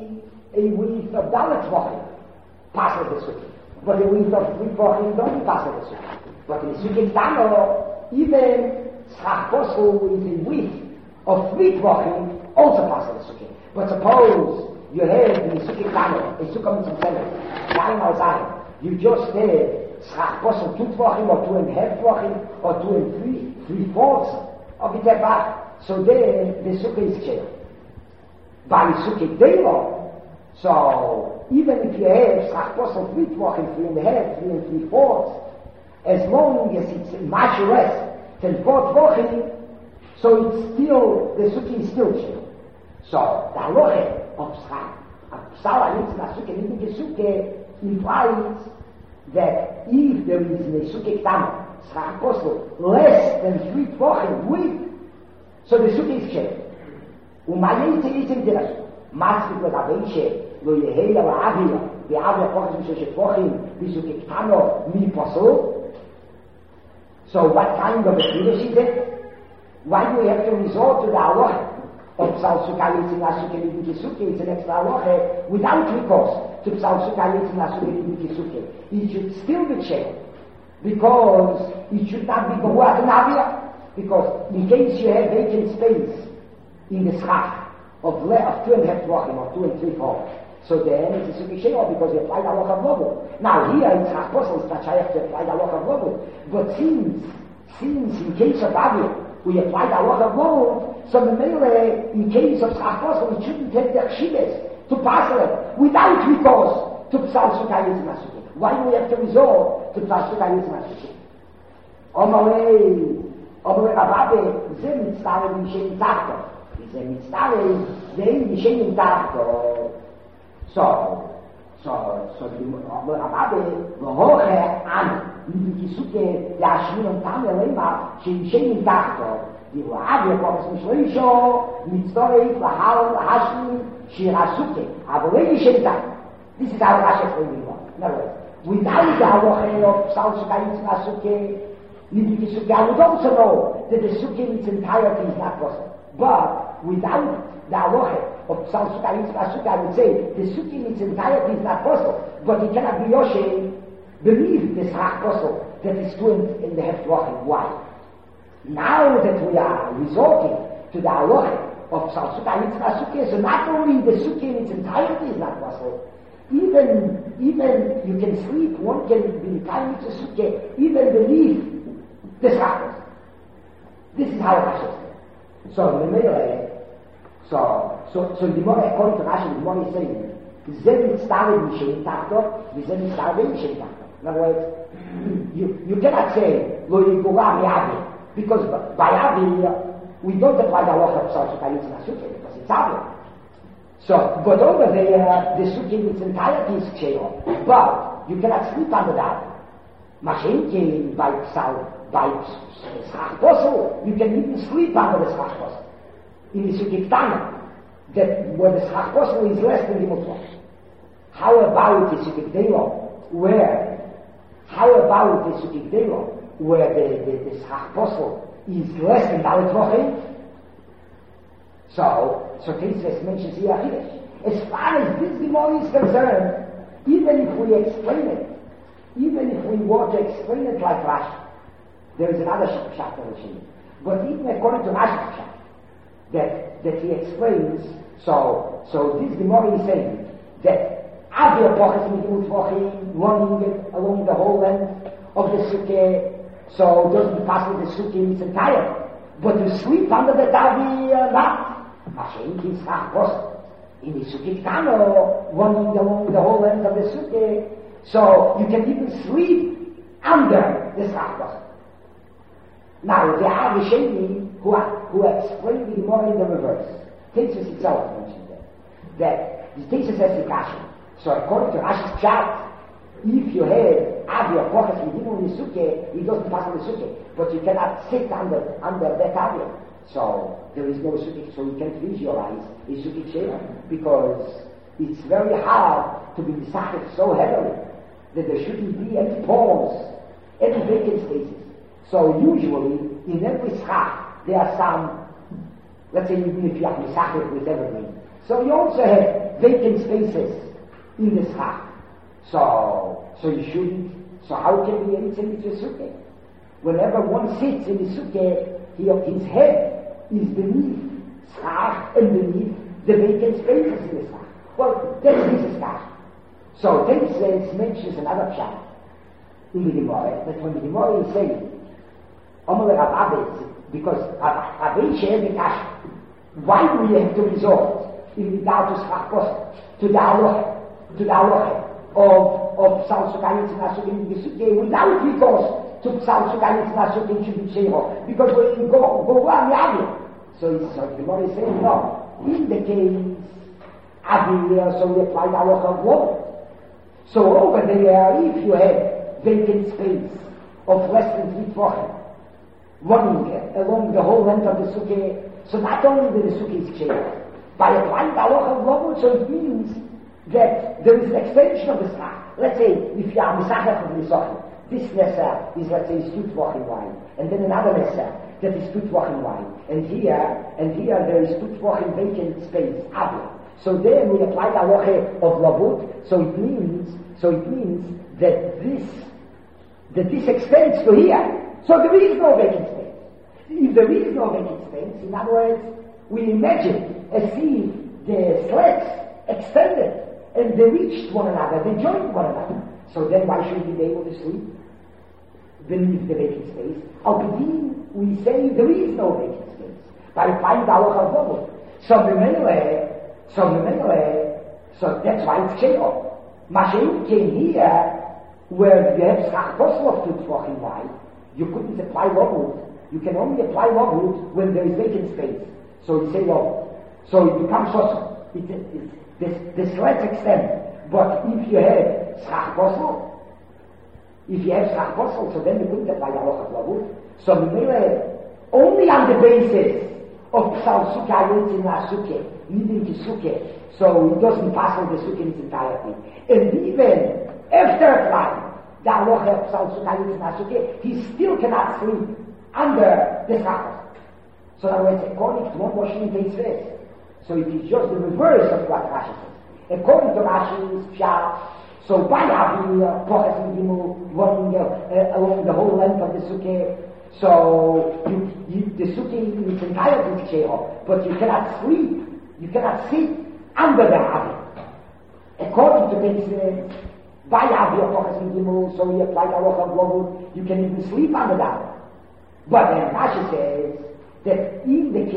a week of Dalet Tvachim, passes the Sukkah. But a week of 3 Tvachim don't pass the Sukkah. But in the Sukkah Tano, even Schach Posel is a week of 3 Tvachim also passes the Sukkah. But suppose you have in the Sukkah Tano, a Sukkah Mitzvah, Zayin al Zayin, you just have Schach Posel 2 Tvachim or 2.5 Tvachim or 2 and 3/4 of it back. So then the Sukkah is changed. By Sukkah Delo, so even if you have Schach Posel 3 Tvachim, 3.5, 3 3/4, as long as it's much less than 4 Tvachim, so it's still, the Sukkah is still changed. So the halacha of Schach, Psala Yitzna Sukkah, Nidike Sukkah, implies that if there is in a Sukkah K'tama, Schach Posel, less than 3 Tvachim with, so the Sukkah is changed. ומה יצא דרש? מספיק לגבי שלא יהיה לאביה, ואביה פוחד משושת פוחים, בסוכה קטנו מפסול. So what kind of a Kiddush is it? Why do we have to resort to the halacha of Psal Sukkah Yitzin Sukkah Nidike Sukkah? It's an extra halacha without recourse to Psal Sukkah Yitzin Sukkah Nidike Sukkah. It should still be changed because it should not be Gohuat and Avia. Because in case you have vacant space in the schach of 2.5 Tvachim or 2 and 3/4, so then it's a Sukkah She'or because you apply the halacha of Lobo. Now here in Schach Posel it's not shaykh to apply the halacha of Lobo, but since in case of Avia we apply the halacha of Lobo, so in case of Schach Posel we shouldn't take the chshibes to pass it without recourse to Psal Sukkah Yitzin Sukkah. Why do we have to resort to Psal Sukkah Yitzin Sukkah? Aber Rabbi, ze mitzvah mishen takto. Ze mitzvah ze mishen takto. So the Rabbi lohoche an Nidike yashmin tam lema mishen takto. Die Rabbi kommt zum Schleisho mitzvah lahal hashmi shirasuke. Aber mishen takto. This is our Rashi for you. In other words, without the halacha of Psal Sukkah Yitzin Sukkah, Nidike Sukkah, I would also know that the Sukkah in its entirety is not possible. But without the halacha of Psal Sukkah Yitzin Sukkah, I would say the Sukkah in its entirety is not possible. But it cannot be Yoshe beneath the Schach Posel that is 2.5 Tvachim. Why? Now that we are resorting to the halacha of Psal Sukkah Yitzin Sukkah, so not only the Sukkah in its entirety is not possible, even you can sleep, one can be kind of Sukkah, even beneath the Schach Posel. This is how Rashi says. So the Gemara, so the Gemara, according to Rashi, the Gemara is saying, Zeh mitzvah mishen takto, v'zeh mitzvah mishen takto. In other words, you cannot say lo yigura mi'avi, because by avi we don't apply the halacha of Psal Sukkah Yitzin Sukkah because it's avi. So, but over there, the Sukkah in its entirety is She'or, but you cannot sleep under that. Mashenke by Schach Posel, you can even sleep under the Schach Posel. In the Sukkah K'tana, that where the Schach Posel is less than the Mutzvah. How about the Sukkah Delo, where the Schach Posel is less than Dalet Tvachim? So Tosfos mentions here Achidesh. As far as this Gemara is concerned, even if we explain it, even if we want to explain it like Rashi, there is another Pshat on it. But even according to Rashi's Pshat, that he explains, so this Gemara is saying that Avia Pochas Midimut Tvachim running along the whole length of the Sukkah, so doesn't pass the Sukkah in its entirety. But to sleep under the Tavi, not. Mashenki is Schach Posel. In the Sukkah K'tano, running along the whole length of the Sukkah, so you can even sleep under the Schach Posel. Now, the Avisheni, who explained the Gemara in the reverse, Tosfos itself mentioned that the Tosfos says the Kasha. So according to Rashi's Pshat, if you have Avia Pochas Midimut in the Sukkah, it doesn't pass in the Sukkah, but you cannot sit under that Avia. So there is no Sukkah, so you can't visualize a Sukkah She'or, because it's very hard to be decided so heavily that there shouldn't be any pause, any vacant spaces. So usually, in every schach, there are some, let's say even if you have misachit with everything, So you also have vacant spaces in the schach. So you shouldn't. So how can we enter into a sukkah? Whenever one sits in the sukkah, his head is beneath schach and beneath the vacant spaces in the schach. Well, that's this schach. So Teitz mentions another pshat in the Gemara, that when the Gemara is saying, because why do we have to resort in regard to schach to the halacha of Psal Sukayitz Nasuk in the Sukkah without recourse to Psal Sukayitz Nasuk in Shubit, because we go on the Avir. So the Gemara is saying, no, in the case Avir, so we apply the halacha of water. So over there, if you have vacant space of less than 3 tefachim running along the whole length of the sukkah, so not only the sukkah is changed, by applying the halacha of water, so it means that there is an extension of the schach. Let's say, if you are misachach of the misachim, this nesa is, let's say, 2 tefachim wide, and then another nesa that is 2 tefachim wide, and here there is 2 tefachim vacant space, avir. So then we apply the halacha of lavut. So it means that this extends to here. So there is no vacant space. If there is no vacant space, in other words, we imagine as if the slats extended and they reached one another, they joined one another. So then why should we be able to sleep beneath the vacant space? Al-Qadin, we say there is no vacant space by applying the halacha of lavut. So that's why it's Sheol. Mashiach came here, where you have schach posel of 2 tefachim wide, you couldn't apply lavut. You can only apply lavut when there is vacant space. So you say lavut. So it becomes shosel. The slats extend. But if you have schach posel, so then you couldn't apply halacha of lavut. So only on the basis of Psal Sukkah in la Sukkah, needing to Sukkah, so it doesn't pass on the Sukkah in its entirety. And even after applying the halacha of Psal Sukkah in la Sukkah, he still cannot sleep under the schach. So in other words, according to one Moshe says, so it is just the reverse of what Rashi says. According to Rashi's pshat, so by having Poches and Gimel running along the whole length of the Sukkah, so the sukkah in its entirety is Sheol, but you cannot sleep, you cannot sit under the Avir. According to this, by Avir, Poches and Gimel, so you apply the halacha of lavut, you can even sleep under that. But then Rashi says that in the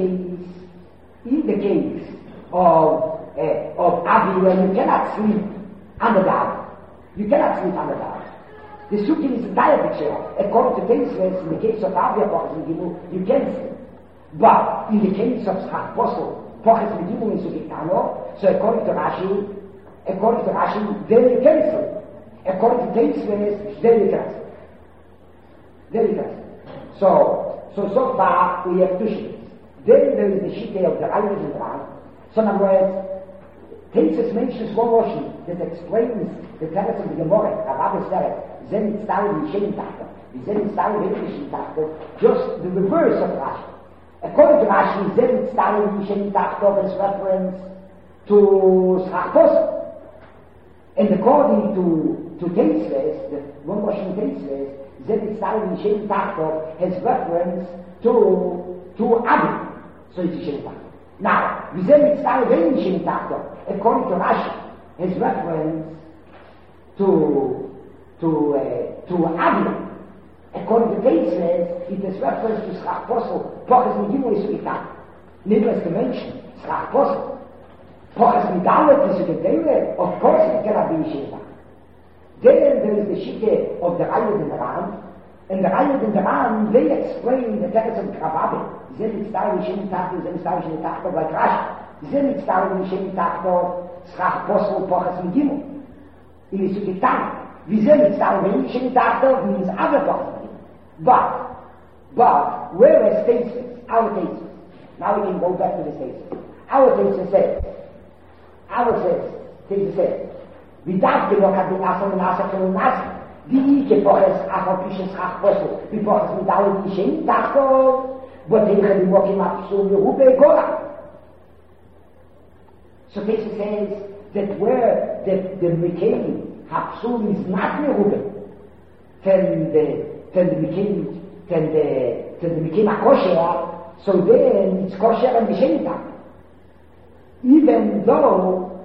case of Avir, you cannot sleep under the Avir. You cannot sleep under the Avir. The sukkah is entirely Sheol. According to Teisves, in the case of Avir, Poches and Gimel, you can sleep. But in the case of schach posel, Poches and Gimel in sukkah Tano, so according to Rashi, then you can sleep. According to Teisves, then you can sleep. So far we have 2 shittas. Then there is the shittah of the Rayos and Ram. So in other words, Teisves mentions one Rashi that explains the teretz of the Gemara, Rabbi Seret, Zen Mitzvah Yishem Tachta, Zen Mitzvah Yishem Tachta, just the reverse of Rashi. According to Rashi, Zen Mitzvah Yishem Tachta is reference to schach posel. And according to Teisves, the one Rashi Teisves, Zen Mitzvah Yishem Tachta has reference to Avir. So it's Yishem Tachta. Now, Zen Mitzvah Yishem Tachta, according to Rashi, has reference to Avir. According to Teisves, it is reference to schach posel, Poches and Gimel is Sukkah. Needless to mention, schach posel, Poches and Dalet is Sukkah. Of course, it cannot be Yeshiva. Then there is the shittah of the Rayos and the Ram, and the Rayos and the Ram, they explain the teretz of Kravabe. Zen Mitzvah Yishem Tachta, Zen Mitzvah Yishem Tachta, like Rashi. Zen Mitzvah Yishem Tachta, schach posel, Poches and Gimel. In the Sukkah. Vizel Mitzvah Yishem Tachta means other Poches. But whereas Teisves, our Teisves, now we can go back to the Teisves. Our Teisves says, V'davke lo kad b'nasa v'nasa k'lo nasa, di'i ke Poches achal pishes chach posel, v'Poches Mitzvah Yishem Tachta, but heiche v'mokim apsul v'hube gola. So Tosfos says that where the Mekeli Hapsul is not Merubah, then the Mekeli Kosher, so then it's kosher and the Shemitah. Even though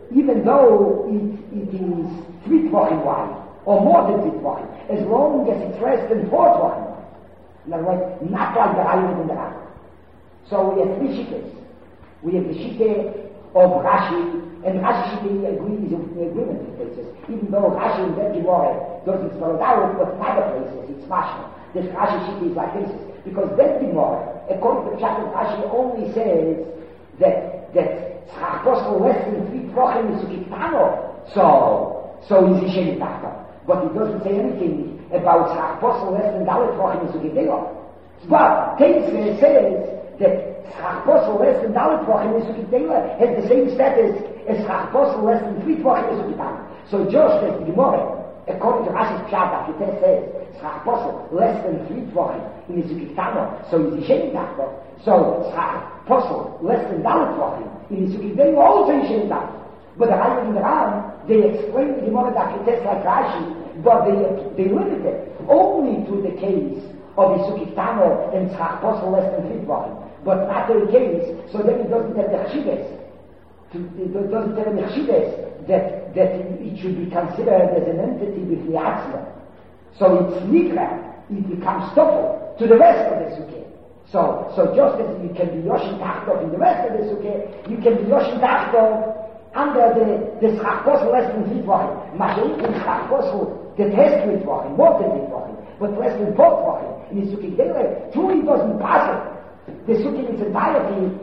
it is 3 Tvachim wide, or more than 3 Tvachim, as long as it's less than 4 Tvachim wide. In other words, not like the Rayim and the Rambam. So we have 3 shittas. We have the shittah of Rashi, and Rashi shittah agrees in the agreement with places, even though Rashi in that Gemara doesn't spell it out, but in other places it's mashma. This Rashi shittah is like this, because that Gemara, according to the Pshat of Rashi, only says that Tzchach Posel less than 3 Tvachim is Sukkitano, so is Yishem Tachta. But it doesn't say anything about Tzchach Posel less than 3 Tvachim is Sukkitano. But Tosfos says that Tzchach Posel less than 3 Tvachim is Sukkitano has the same status as Tzchach Posel less than 3 Tvachim is Sukkitano. So just as the Gemara, according to Rashi's Pshat, it says Tzchach Posel less than 3 Tvachim in Sukkitano, so is Yishem Tachta. So Tzchach Posel less than 3 Tvachim in Sukkitano also Yishem Tachta. But the Rambam and the Ram, they explain the Gemara that it like Rashi, but they limit it only to the case of Sukkitano and Tzchach Posel less than 3 Tvachim, but not to the case, so then it doesn't have the Chshides. It doesn't have the Chshides that it should be considered as an entity with the Atzma. So it's Nikra, it becomes Stoffel to the rest of the Sukkah. So just as you can be Yoshin Tachtov in the rest of the Sukkah, you can be Yoshin Tachtov under the Tzchach Posel less than 3 Tvachim. Masha'ik in Tzchach Posel that has 3 Tvachim, more than 3 Tvachim, but less than 4 Tvachim. In the Sukkah Dele, truly doesn't pass it. The Sukkah in its entirety,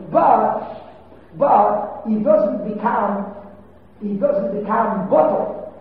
but it doesn't become bottle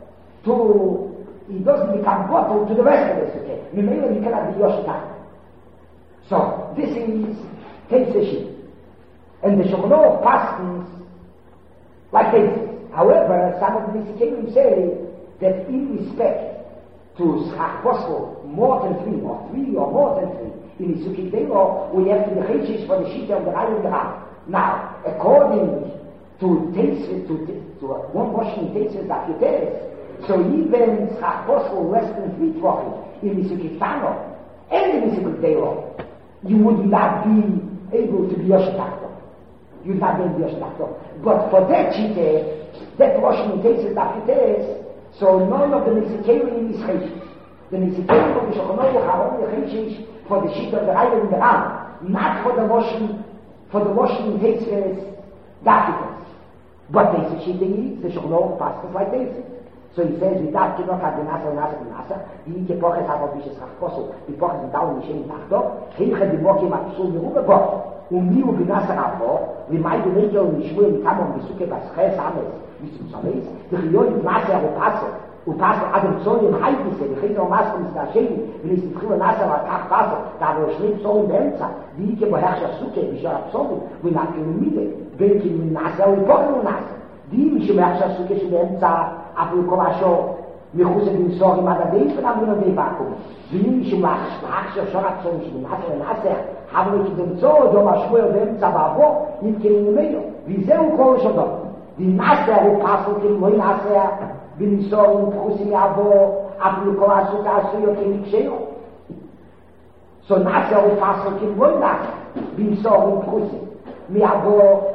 to the rest of the Sukkah. Memela, you cannot be Yoshitah. So, this is Tosfos. And the Shulchan Aruch like this. However, some of the Nisikayim say that in respect to Tzchach Posel more than 3, or 3 or more than 3, in the Sukkah Delo, we have to be Cheshish for the Shittah of the Rayim and the Ram. Now, according to one portion in Tosfos that it is, so even Tzchach Posel less than 3 Tvachim in the Sukkah Tano and in the Sukkah Delo, you would not be able to be Yoshitachto. You're not going to be Yoshitachto. But for that Shittah, that portion in Tosfos that it is, so none of the Nisikayim is Cheshish. The Nisikayim of the Shulchan Aruch are only Cheshish for the Shittah of the Rayim and the Ram, not for the Loshen in Tosfos documents. But Tosfos Shittah is the Shulchan Aruch passes like this. So he says, without Kinok had Benasa, the Ike Poches have of Bishas Chachposel, the Poches and Down Yishem Tachto, Heiche the Mokim at Sul Meruba Bo, Miu Benasa Rabo, the Maide Regel and Shmuel and Kamon Besuke Basches Ames, Yisum Somes, the Chiyoi Benasa Upasel Adam Zolim Haidise, the Chiyoi Maskum is Hashem, when he's in Chiyoi Nasa Rakach Basel, da wo Schleim Zolim Beemza, the Ike Boherrscher Suke, Bishar Absolim, when not in the Mitte, Benkin in Nasa, or Pochen Nasa. Die Mische Boherrscher Suke, Schleimza, אפילו כל השור מחוץ לנסור עם הדדים ונאמרו נדי ואקום ואם שמח שור עצום שמנסר ונסר אבל כדמצוא דום השמואל באמצע בעבור נתקרים ממנו וזהו כל שודו ונסר הוא פסל כמוי נסר ונסור ומחוסים יעבור אפילו כל השוק העשויות כמקשיו so נסר הוא פסל כמוי נסר ונסור ומחוסים מיעבור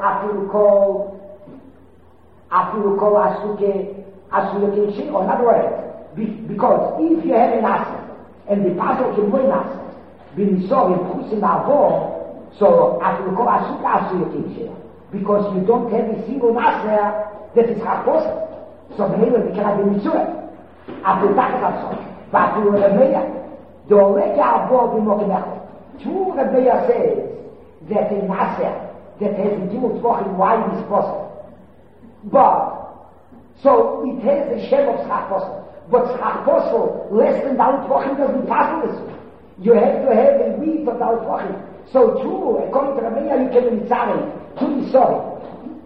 אפילו כל השוק or in other words, because if you have an asset and the pasuk can win asset, being so in Chusim Avor, so after you call Asuka because you don't have a single asset that is Haposel. So maybe we cannot be Mitzvah. After that is also. But to Rebbeya, the Oleka Avor be Mokemech. True Rebbeya says that an asset that has a Gimel Tvachim wide is possible. But so it has a Shem of Tzchach Posel. But Tzchach Posel less than Dalet Tvachim doesn't pass this. You have to have a wheat of Dalet Tvachim. So true, according to Rameya, you can be Nitzarei, two Nisorim.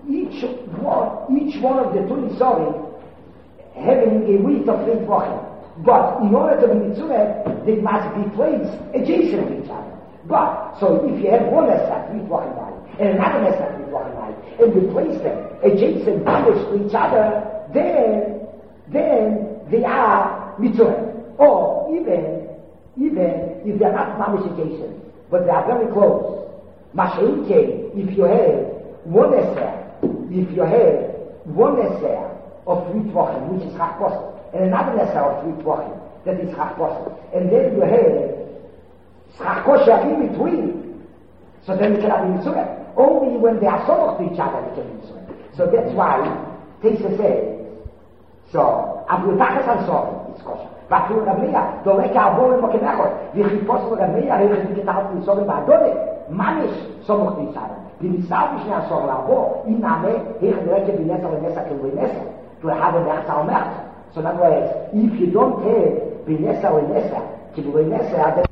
Each one of the two Nisorim having a wheat of 3 Tvachim. But in order to be Mitzureh, they must be placed adjacent to each other. But, so if you have one asset, 3 Tvachim wide, and another Nesa and replace them adjacent bondage to each other, then they are Mitzvah. Or even if they are not mamish adjacent, but they are very close. Masha'ike, if you have one Neser of 3 Tvachim, which is Chach Posel, and another Neser of 3 Tvachim, that is Chach Posel, and then you have Chach Kosher in between, so then you cannot be Mitzvah. Only when they are so to each other, they can be Mitzvah. So that's why Teisa says, so, Abu Takas and Sorim, it's kosher. But through Rameya, the Leka Abor and Mokenachot, the Chiposel Rameya, they can get out with Sorim Badone, Manish, so to each other. The Mitzvah Mishne Sorim Abor, in Ame, he can Leka Binesa and Nesa can be Nesa, to have a Merza or Merza. So in other words, if you don't have Binesa or Nesa, can be Nesa,